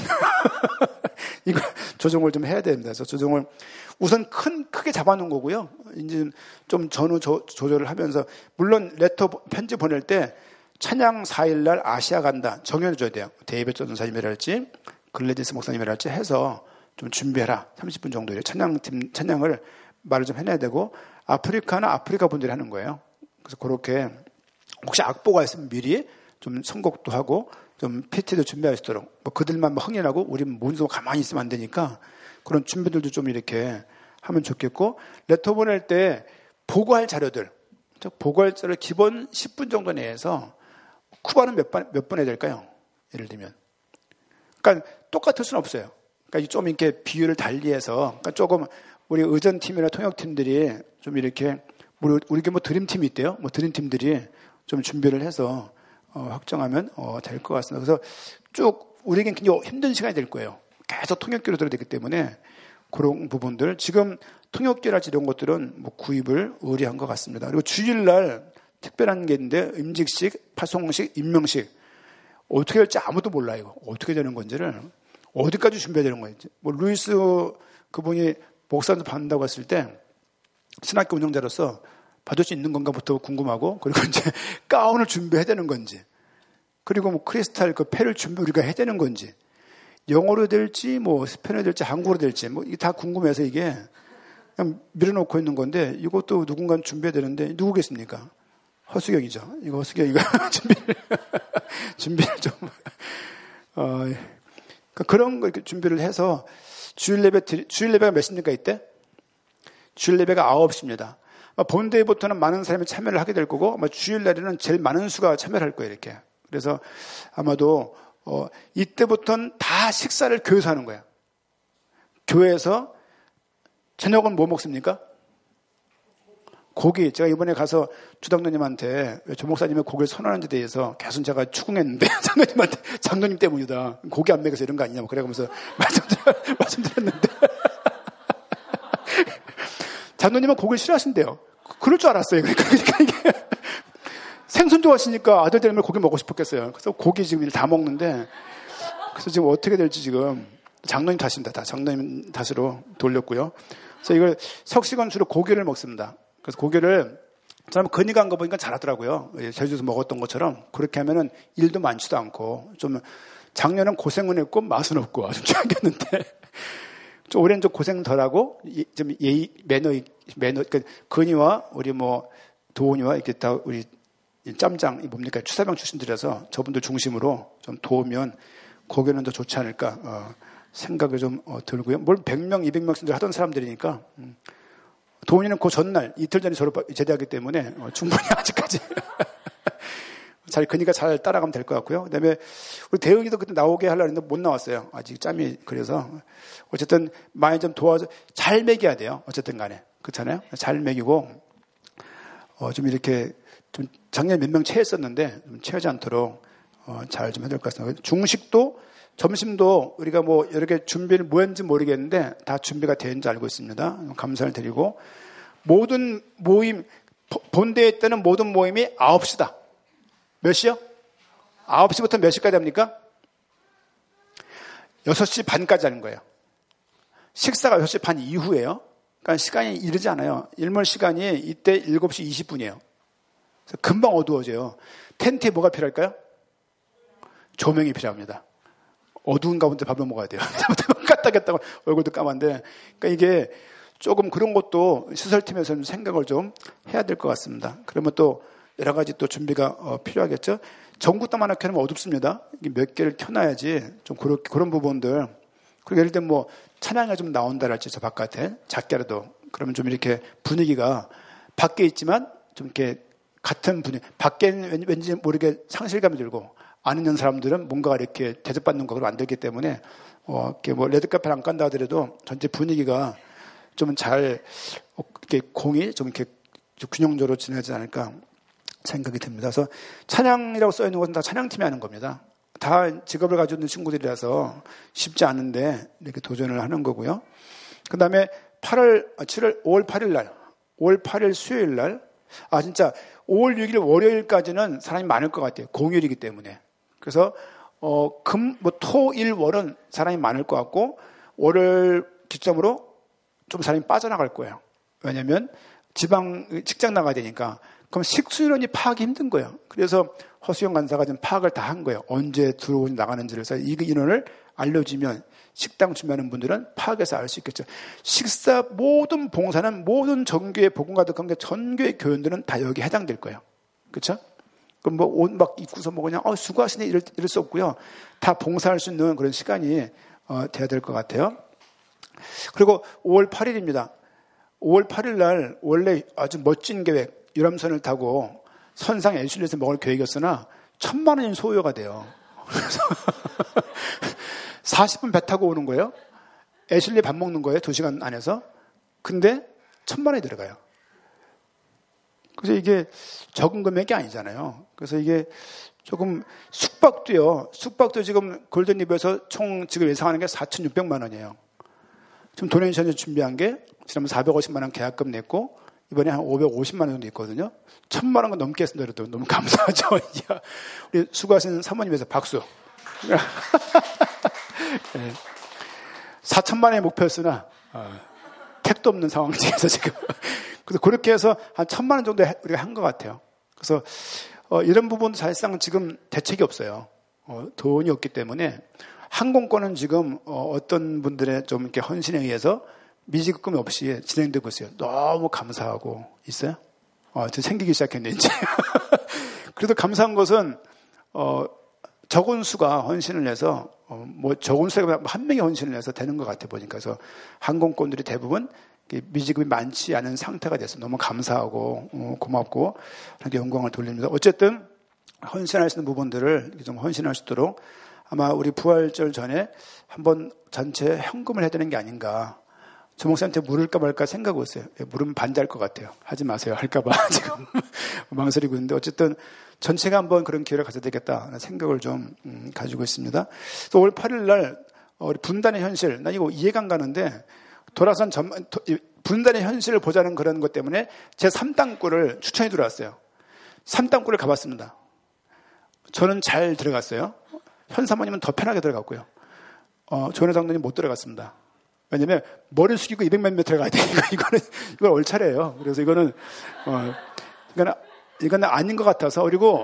이거 조정을 좀 해야 됩니다. 그래서 조정을 우선 크게 잡아놓은 거고요. 이제 좀 전후 조절을 하면서 물론 레터 편지 보낼 때 찬양 4일 날 아시아 간다 정해줘야 돼요. 데이빗 전사님이랄지 글래디스 목사님이랄지 해서 좀 준비해라. 30분 정도 찬양을 말을 좀 해내야 되고 아프리카는 아프리카 분들이 하는 거예요. 그래서 그렇게 혹시 악보가 있으면 미리 좀 선곡도 하고 좀 PT도 준비할 수 있도록 그들만 흥인하고 우리는 문서 가만히 있으면 안 되니까 그런 준비들도 좀 이렇게 하면 좋겠고 레터 보낼 때 보고할 자료들 보고할 자료 기본 10분 정도 내에서 쿠바는 몇 번 해야 될까요? 예를 들면 그러니까 똑같을 수는 없어요. 그러니까 좀 이렇게 비율을 달리해서 그러니까 조금 우리 의전팀이나 통역팀들이 좀 이렇게 우리게 드림팀이 있대요. 드림팀들이 좀 준비를 해서 확정하면 될 것 같습니다. 그래서 쭉 우리에겐 굉장히 힘든 시간이 될 거예요. 계속 통역기로 들어야 되기 때문에 그런 부분들 지금 통역기랄지 이런 것들은 구입을 의뢰한 것 같습니다. 그리고 주일날 특별한 게 있는데 임직식, 파송식, 임명식 어떻게 할지 아무도 몰라요. 어떻게 되는 건지를 어디까지 준비해야 되는 건지. 루이스 그분이 목사도 받는다고 했을 때 신학교 운영자로서 받을 수 있는 건가부터 궁금하고 그리고 이제 가운을 준비해야 되는 건지 그리고 크리스탈 그 패를 준비 우리가 해야 되는 건지 영어로 될지 스페인어로 될지 한국어로 될지 이게 다 궁금해서 이게 그냥 밀어놓고 있는 건데 이것도 누군가 준비해야 되는데 누구겠습니까? 허수경이죠. 이거 허수경이가 준비를 좀 그런 거 이렇게 준비를 해서 주일 예배가 몇 시입니까 이때? 주일 예배가 9시입니다. 본대회부터는 많은 사람이 참여를 하게 될 거고 아마 주일날에는 제일 많은 수가 참여를 할 거예요. 이렇게. 그래서 아마도 이때부터는 다 식사를 교회에서 하는 거예요. 교회에서 저녁은 뭐 먹습니까? 고기. 제가 이번에 가서 주당노님한테 조 목사님의 고기를 선언하는 데 대해서 계속 제가 추궁했는데 장로님 때문이다. 고기 안 먹여서 이런 거 아니냐 그래가면서 말씀드렸는데 장로님은 고기를 싫어하신대요. 그럴 줄 알았어요. 그러니까 이게 생선 좋아하시니까 아들 때문에 고기 먹고 싶었겠어요. 그래서 고기 지금 다 먹는데, 그래서 지금 어떻게 될지 지금 장로님 탓입니다. 다 장로님 탓으로 돌렸고요. 그래서 이걸 석식은 주로 고기를 먹습니다. 그래서 고기를 저는 근이 간 거 보니까 잘하더라고요. 제주도에서 먹었던 것처럼 그렇게 하면은 일도 많지도 않고 좀 작년은 고생은 했고 맛은 없고 좀 취하겠는데 좀 올해는 좀 고생 덜하고 좀 매너 그러니까 근이와 우리 뭐 도훈이와 이렇게 다 우리 짬장 뭡니까 추사병 출신들이라서 저분들 중심으로 좀 도우면 고기는 더 좋지 않을까 생각이 좀 들고요. 뭘 100명, 200명씩 하던 사람들이니까 도훈이는 그 전날 이틀 전에 제대하기 때문에 충분히 아직까지 그니까 잘 따라가면 될 것 같고요. 그다음에 우리 대응이도 그때 나오게 하려고 했는데 못 나왔어요. 아직 짬이 그래서 어쨌든 많이 좀 도와줘 잘 먹여야 돼요. 어쨌든 간에 그렇잖아요. 잘 먹이고 좀 이렇게 좀 작년에 몇 명 체했었는데 좀 체하지 않도록 잘 좀 해야 될 것 같습니다. 중식도 점심도 우리가 뭐 여러 개 준비를 뭐 했는지 모르겠는데 다 준비가 되는지 알고 있습니다. 감사를 드리고 모든 모임 본대회 때는 모든 모임이 9시다. 몇 시요? 9시부터 몇 시까지 합니까? 6시 반까지 하는 거예요. 식사가 6시 반 이후예요. 그러니까 시간이 이르지 않아요. 일몰 시간이 이때 7시 20분이에요. 금방 어두워져요. 텐트에 뭐가 필요할까요? 조명이 필요합니다. 어두운 가운데 밥을 먹어야 돼요. 까딱했다고 얼굴도 까만데. 그러니까 이게 조금 그런 것도 시설팀에서는 생각을 좀 해야 될 것 같습니다. 그러면 또 여러 가지 또 준비가 필요하겠죠. 전구 딱 하나 켜놓으면 어둡습니다. 몇 개를 켜놔야지 좀 그런 부분들. 그리고 예를 들면 뭐 찬양이 좀 나온다랄지 저 바깥에 작게라도 그러면 좀 이렇게 분위기가 밖에 있지만 좀 이렇게 같은 분위기. 밖에는 왠지 모르게 상실감이 들고 안 있는 사람들은 뭔가 이렇게 대접받는 거로 만들기 때문에 이렇게 뭐 레드카페를 안 간다 하더라도 전체 분위기가 좀 잘 이렇게 공이 좀 이렇게 균형적으로 진행하지 않을까 생각이 듭니다. 그래서 찬양이라고 써 있는 것은 다 찬양팀이 하는 겁니다. 다 직업을 가지고 있는 친구들이라서 쉽지 않은데 이렇게 도전을 하는 거고요. 그 다음에 5월 8일 날, 5월 8일 수요일 날, 진짜 5월 6일 월요일까지는 사람이 많을 것 같아요. 공휴일이기 때문에. 그래서 토, 일, 월은 사람이 많을 것 같고 월요일 기점으로 좀 사람이 빠져나갈 거예요. 왜냐하면 직장 나가야 되니까. 그럼 식수인원이 파악이 힘든 거예요. 그래서 허수영 간사가 좀 파악을 다 한 거예요. 언제 들어오고 나가는지를. 그래서 이 인원을 알려주면 식당 준비하는 분들은 파악해서 알 수 있겠죠. 식사 모든 봉사는 모든 전교의 복음과도 관계 전교의 교연들은 다 여기에 해당될 거예요. 그렇죠? 그럼 뭐 옷 막 입고서 뭐 그냥 수고하시네 이럴 수 없고요. 다 봉사할 수 있는 그런 시간이 돼야 될 것 같아요. 그리고 5월 8일입니다. 5월 8일 날 원래 아주 멋진 계획 유람선을 타고 선상 애슐리에서 먹을 계획이었으나 1,000만 원이 소요가 돼요. 그래서 40분 배 타고 오는 거예요. 애슐리 밥 먹는 거예요. 2시간 안에서. 근데 1,000만 원이 들어가요. 그래서 이게 적은 금액이 아니잖아요. 그래서 이게 조금 숙박도 지금 골든리버에서 총 지금 예상하는 게 4,600만 원이에요. 지금 도네이션을 준비한 게 지난번 450만 원 계약금 냈고 이번에 한 550만 원 정도 있거든요. 1,000만 원 넘게 했습니다. 너무 감사하죠. 우리 수고하시는 사모님에서 박수. 네. 4,000만 원의 목표였으나 택도 없는 상황 중에서 지금 그래서 그렇게 해서 한 1,000만 원 정도 우리가 한 것 같아요. 그래서 이런 부분도 사실상 지금 대책이 없어요. 돈이 없기 때문에 항공권은 지금 어떤 분들의 좀 이렇게 헌신에 의해서 미지급금이 없이 진행되고 있어요. 너무 감사하고 있어요. 저 생기기 시작했네 이제. 그래도 감사한 것은 적은 수가 헌신을 해서 뭐 적은 수가 한 명이 헌신을 해서 되는 것 같아 보니까 그래서 항공권들이 대부분 미지급이 많지 않은 상태가 돼서 너무 감사하고 고맙고 하나님께 영광을 돌립니다. 어쨌든 헌신하시는 부분들을 좀 헌신할 수 있도록 아마 우리 부활절 전에 한번 전체 현금을 해야 되는 게 아닌가. 조 목사님한테 물을까 말까 생각하고 있어요. 물으면 반대할 것 같아요. 하지 마세요. 할까봐 지금 망설이고 있는데 어쨌든 전체가 한번 그런 기회를 가져야 되겠다는 생각을 좀 가지고 있습니다. 또 올 8일 날 우리 분단의 현실, 난 이거 이해가 안 가는데 돌아선 분단의 현실을 보자는 그런 것 때문에 제 3단골을 추천해 들어왔어요. 산땅굴을 가봤습니다. 저는 잘 들어갔어요. 현 사모님은 더 편하게 들어갔고요. 조은혜 장로님 못 들어갔습니다. 왜냐면 머리 숙이고 200몇 미터 가야 되니까 이건 얼차례예요. 그래서 이거는 아닌 것 같아서. 그리고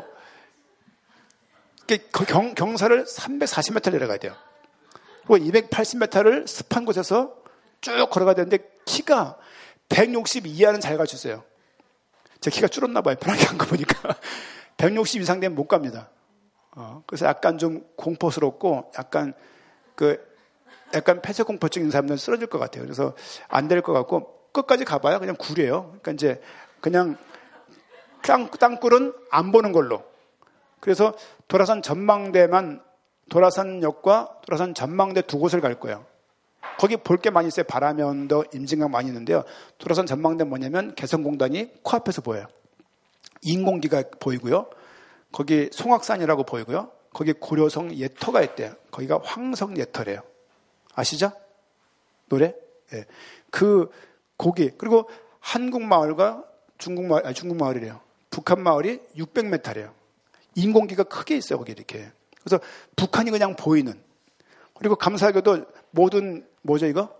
경사를 340m 내려가야 돼요. 그리고 280m를 습한 곳에서 쭉 걸어가야 되는데 키가 160 이하는 잘 갈 수 있어요. 제 키가 줄었나 봐요. 편하게 한 거 보니까. 160 이상 되면 못 갑니다. 그래서 약간 좀 공포스럽고 약간 폐쇄공포증 있는 사람들은 쓰러질 것 같아요. 그래서 안 될 것 같고 끝까지 가봐야 그냥 굴이에요. 그러니까 이제 그냥 땅굴은 안 보는 걸로. 그래서 도라산역과 도라산 전망대 두 곳을 갈 거예요. 거기 볼 게 많이 있어요. 바라면도 임진강 많이 있는데요. 도라산 전망대 뭐냐면 개성공단이 코앞에서 보여요. 인공기가 보이고요. 거기 송악산이라고 보이고요. 거기 고려성 예터가 있대요. 거기가 황성예터래요. 아시죠? 노래? 네. 거기 그리고 한국마을과 중국마을이래요. 북한마을이 600m래요. 인공기가 크게 있어요. 거기 이렇게. 그래서 북한이 그냥 보이는. 그리고 감사하게도 뭐죠 이거?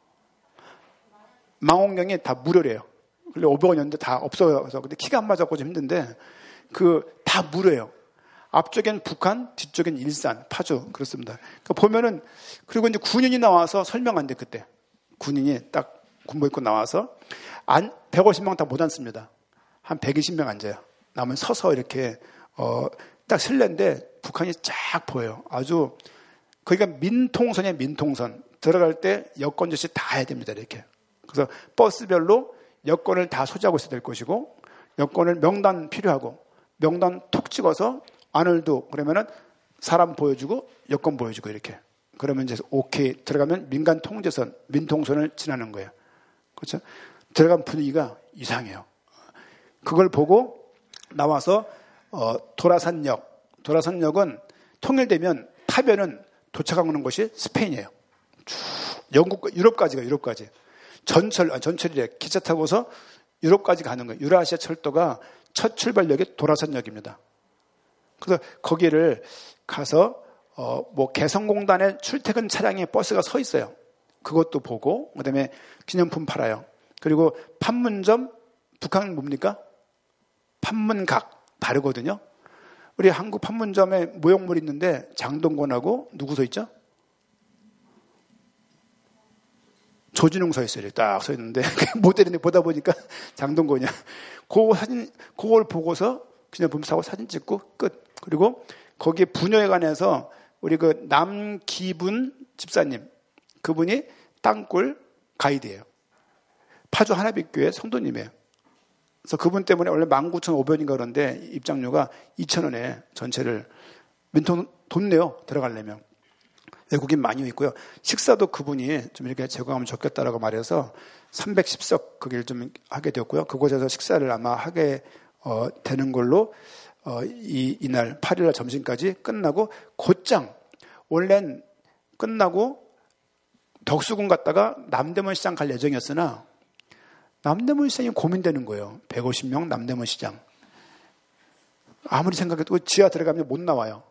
망원경이 다 무료래요. 500원이었는데 다 없어요. 근데 키가 안 맞았고 좀 힘든데 다 무료예요. 앞쪽엔 북한, 뒤쪽엔 일산, 파주 그렇습니다. 그러니까 보면은 그리고 이제 군인이 나와서 설명한대 그때 군인이 딱 군복 입고 나와서 150명 다 못 앉습니다. 한 120명 앉아요. 남은 서서 이렇게 딱 실내인데 북한이 쫙 보여요. 아주 거기가 민통선이에요. 민통선. 들어갈 때 여권 조치 다 해야 됩니다. 이렇게. 그래서 버스별로 여권을 다 소지하고 있어야 될 것이고 여권을 명단 필요하고 명단 톡 찍어서 안을도 그러면은 사람 보여주고 여권 보여주고 이렇게. 그러면 이제 오케이 들어가면 민간 통제선, 민통선을 지나는 거예요. 그렇죠? 들어간 분위기가 이상해요. 그걸 보고 나와서 도라산역은 통일되면 타면은 도착하는 곳이 스페인이에요. 쭉 유럽까지 가요. 유럽까지. 전철이래. 기차 타고서 유럽까지 가는 거예요. 유라시아 철도가 첫 출발역이 도라산역입니다. 그래서 거기를 가서 개성공단에 출퇴근 차량에 버스가 서 있어요. 그것도 보고 그다음에 기념품 팔아요. 그리고 판문점 북한은 뭡니까? 판문각 다르거든요. 우리 한국 판문점에 모형물이 있는데 장동건하고 누구 서 있죠? 조진웅 서 있어요. 딱 서 있는데 모델인데 보다 보니까 장동건이야. 그걸 보고서 기념품 사고 사진 찍고 끝. 그리고 거기에 부녀회관에서 우리 남기분 집사님 그분이 땅굴 가이드예요. 파주 하나빛교회 성도님이에요. 그래서 그분 때문에 원래 19,500원인가 그런데 입장료가 2,000원에 전체를 민통 돈 내요. 들어가려면. 외국인 많이 있고요. 식사도 그분이 좀 이렇게 제공하면 좋겠다라고 말해서 310석 거기를 좀 하게 되었고요. 그곳에서 식사를 아마 하게 되는 걸로 이날 8일날 점심까지 끝나고 곧장 원래는 끝나고 덕수궁 갔다가 남대문 시장 갈 예정이었으나 남대문 시장이 고민되는 거예요. 150명 남대문 시장. 아무리 생각해도 지하 들어가면 못 나와요.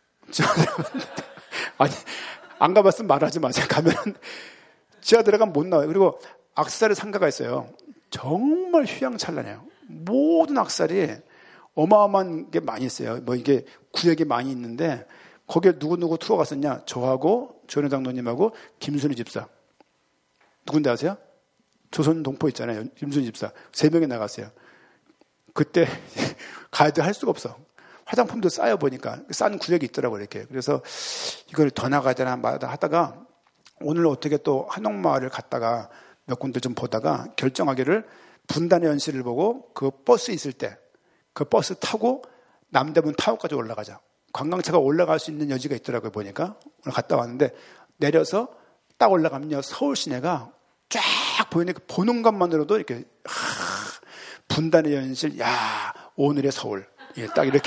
아니, 안 가봤으면 말하지 마세요. 가면 지하 들어가면 못 나와요. 그리고 악살의 상가가 있어요. 정말 휘황찬란해요. 모든 악살이 어마어마한 게 많이 있어요. 이게 구역이 많이 있는데 거기에 누구 들어갔었냐? 저하고 조은혜 장로님하고 김순희 집사. 누군지 아세요? 조선 동포 있잖아요. 김순희 집사. 3명이 나갔어요. 그때 가이드 할 수가 없어. 화장품도 쌓여 보니까 싼 구역이 있더라고요. 이렇게. 그래서 이걸 더 나가야 되나 마다 하다가 오늘 어떻게 또 한옥마을을 갔다가 몇 군데 좀 보다가 결정하기를 분단의 연실을 보고 그 버스 있을 때 그 버스 타고 남대문 타워까지 올라가자. 관광차가 올라갈 수 있는 여지가 있더라고요. 보니까 오늘 갔다 왔는데 내려서 딱 올라가면요 서울 시내가 쫙 보이는 보는 것만으로도 이렇게 분단의 연실, 야 오늘의 서울, 예, 딱 이렇게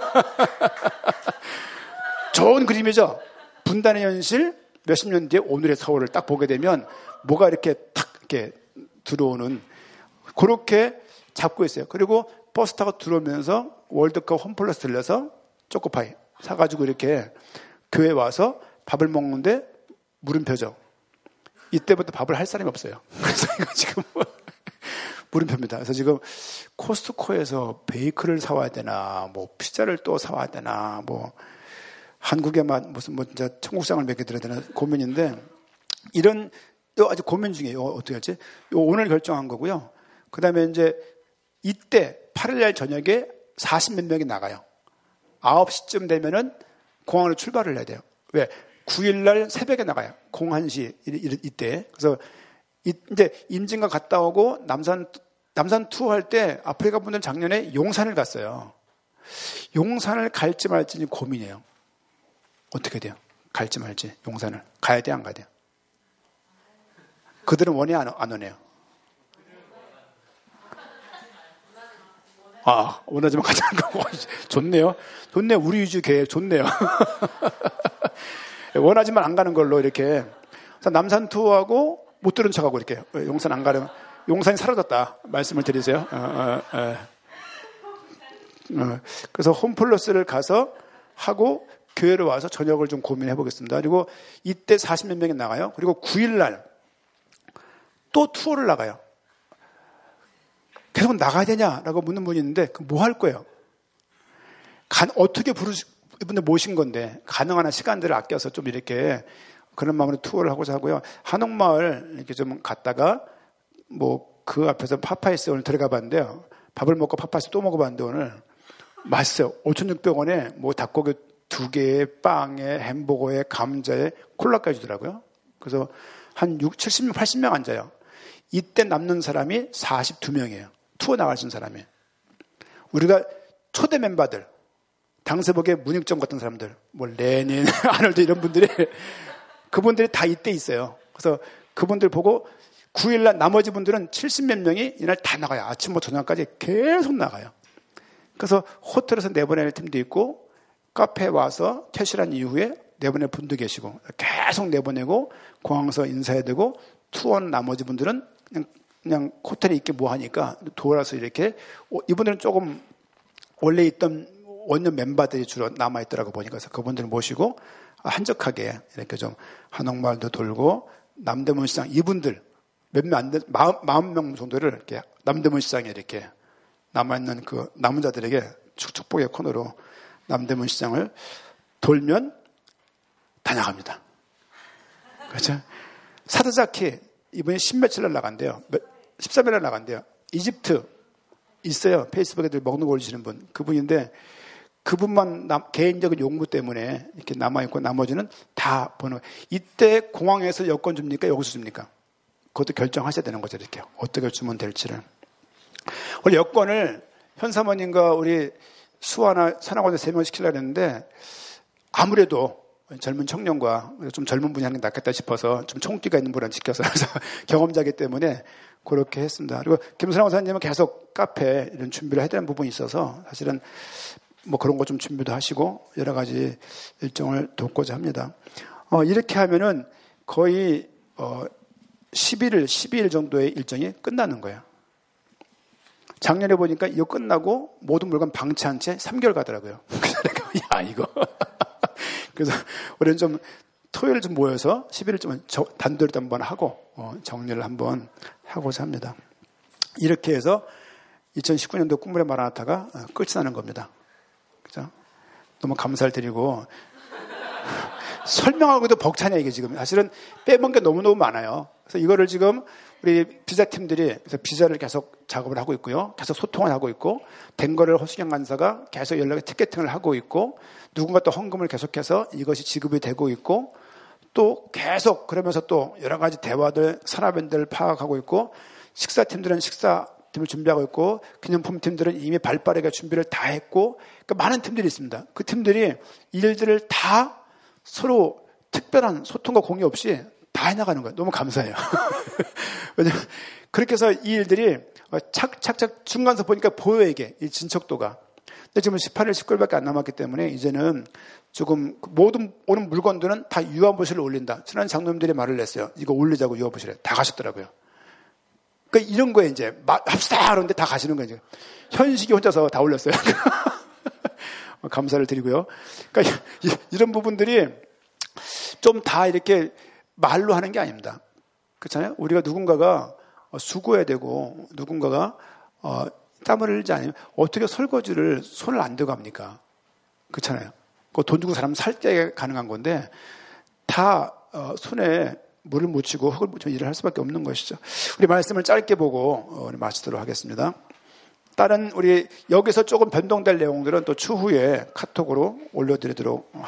좋은 그림이죠. 분단의 현실 몇십 년 뒤에 오늘의 서울을 딱 보게 되면 뭐가 이렇게 탁 이렇게 들어오는 그렇게 잡고 있어요. 그리고 버스 타고 들어오면서 월드컵 홈플러스 들려서 초코파이 사가지고 이렇게 교회 와서 밥을 먹는데 물음표죠. 이때부터 밥을 할 사람이 없어요. 그래서 이거 지금 물음표입니다. 그래서 지금 코스트코에서 베이크를 사와야 되나, 뭐 피자를 또 사와야 되나, 뭐 한국에만 무슨 뭐 진짜 청국장을 몇 개 들어야 되나 고민인데, 이런 아주 고민 중이에요. 어떻게 할지. 오늘 결정한 거고요. 그 다음에 이제 이때 8일날 저녁에 40몇 명이 나가요. 9시쯤 되면은 공항으로 출발을 해야 돼요. 왜? 9일날 새벽에 나가요. 01시 이때. 그래서 이제 임진강 갔다 오고 남산 투어 할 때 아프리카 분들은 작년에 용산을 갔어요. 용산을 갈지 말지 고민이에요. 어떻게 돼요? 갈지 말지. 용산을 가야 돼, 안 가야 돼요? 그들은 원해 안 원해요? 원하지만 가자는 거고. 좋네요. 좋네요. 우리 위주 계획 좋네요. 원하지만 안 가는 걸로 이렇게. 남산 투어하고 못 들은 척하고 이렇게. 용산 안 가려면. 용산이 사라졌다. 말씀을 드리세요. 그래서 홈플러스를 가서 하고 교회로 와서 저녁을 좀 고민해 보겠습니다. 그리고 이때 40몇 명이 나가요. 그리고 9일날 또 투어를 나가요. 계속 나가야 되냐라고 묻는 분이 있는데 뭐 할 거예요? 어떻게 이분들 모신 건데 가능한 시간들을 아껴서 좀 이렇게 그런 마음으로 투어를 하고자 하고요. 한옥마을 이렇게 좀 갔다가 뭐 그 앞에서 파파이스 오늘 들어가 봤는데요. 밥을 먹고 파파이스 또 먹어봤는데 오늘 맛있어요. 5,600원에 뭐 닭고기 2개에 빵에 햄버거에 감자에 콜라까지 주더라고요. 그래서 한 70명, 80명 앉아요. 이때 남는 사람이 42명이에요. 투어 나가신 사람이. 우리가 초대 멤버들, 당서복의 문익점 같은 사람들, 뭐 레닌, 아놀드 이런 분들이 그분들이 다 이때 있어요. 그래서 그분들 보고 9일날 나머지 분들은 70몇 명이 이날 다 나가요. 아침부터 저녁까지 계속 나가요. 그래서 호텔에서 내보낼 팀도 있고 카페에 와서 퇴실한 이후에 내보낼 분도 계시고 계속 내보내고 공항에서 인사해야 되고 투어는 나머지 분들은 그냥 호텔에 있게 뭐 하니까 돌아서 이렇게 이분들은 조금 원래 있던 원년 멤버들이 주로 남아있더라고 보니까 그래서 그분들을 모시고 한적하게 이렇게 좀 한옥마을도 돌고 남대문 시장 이분들 몇 명 안 돼, 40명 정도를 이렇게 남대문 시장에 이렇게 남아있는 그 남은 자들에게 축복의 코너로 남대문 시장을 돌면 다 나갑니다. 그렇죠? 사드자키 이번에 10며칠날 나간대요. 13일날 나간대요. 이집트 있어요. 페이스북에 먹는 거 올리시는 분. 그분인데 그분만 개인적인 용무 때문에 이렇게 남아있고 나머지는 다 보는 거예요. 이때 공항에서 여권 줍니까? 여기서 줍니까? 그것도 결정하셔야 되는 거죠. 이렇게. 어떻게 주면 될지를. 원래 여권을 현 사모님과 우리 수아나 산악원에 3명 시키려고 했는데 아무래도 젊은 청년과 좀 젊은 분이 하는 게 낫겠다 싶어서 좀 총기가 있는 분한테 시켜서 그래서 경험자이기 때문에 그렇게 했습니다. 그리고 김선영 원사님은 계속 카페 이런 준비를 해야 되는 부분이 있어서 사실은 뭐 그런 거 좀 준비도 하시고 여러 가지 일정을 돕고자 합니다. 이렇게 하면은 거의 11일, 12일 정도의 일정이 끝나는 거예요. 작년에 보니까 이거 끝나고 모든 물건 방치한 채 3개월 가더라고요. 그래서 내가 야 이거 그래서 우리는 좀 토요일 좀 모여서 11일 좀 단도를 한번 하고 정리를 한번 하고자 합니다. 이렇게 해서 2019년도 꿈물의 마라나타가 끝이 나는 겁니다. 그죠? 너무 감사를 드리고 설명하고도 벅차네 이게 지금. 사실은 빼먹은 게 너무너무 많아요. 그래서 이거를 지금 우리 비자팀들이 그래서 비자를 계속 작업을 하고 있고요. 계속 소통을 하고 있고 된 거를 허수경 간사가 계속 연락에 티켓팅을 하고 있고 누군가 또 헌금을 계속해서 이것이 지급이 되고 있고 또 계속 그러면서 또 여러 가지 대화들 산업인들 파악하고 있고 식사팀들은 식사팀을 준비하고 있고 기념품팀들은 이미 발빠르게 준비를 다 했고 그러니까 많은 팀들이 있습니다. 그 팀들이 일들을 다 서로 특별한 소통과 공유 없이 다 해나가는 거예요. 너무 감사해요. 왜냐면 그렇게 해서 이 일들이 착착착 중간서 보니까 보여요 이게 이 진척도가. 근데 지금 18일 19일밖에 안 남았기 때문에 이제는 조금 모든 오는 물건들은 다 유아부실을 올린다. 지난 장로님들이 말을 냈어요. 이거 올리자고 유아부실에 다 가셨더라고요. 그러니까 이런 거에 이제 합시다 그러는데 다 가시는 거예요. 현식이 혼자서 다 올렸어요. 감사를 드리고요. 그러니까 이런 부분들이 좀 다 이렇게 말로 하는 게 아닙니다. 그렇잖아요. 우리가 누군가가 수고해야 되고 누군가가 땀을 흘리지 않으면 어떻게 설거지를 손을 안 대고 합니까? 그렇잖아요. 돈 주고 사람 살 때 가능한 건데 다 손에 물을 묻히고 흙을 묻히고 일을 할 수밖에 없는 것이죠. 우리 말씀을 짧게 보고 마치도록 하겠습니다. 다른 우리 여기서 조금 변동될 내용들은 또 추후에 카톡으로 올려드리도록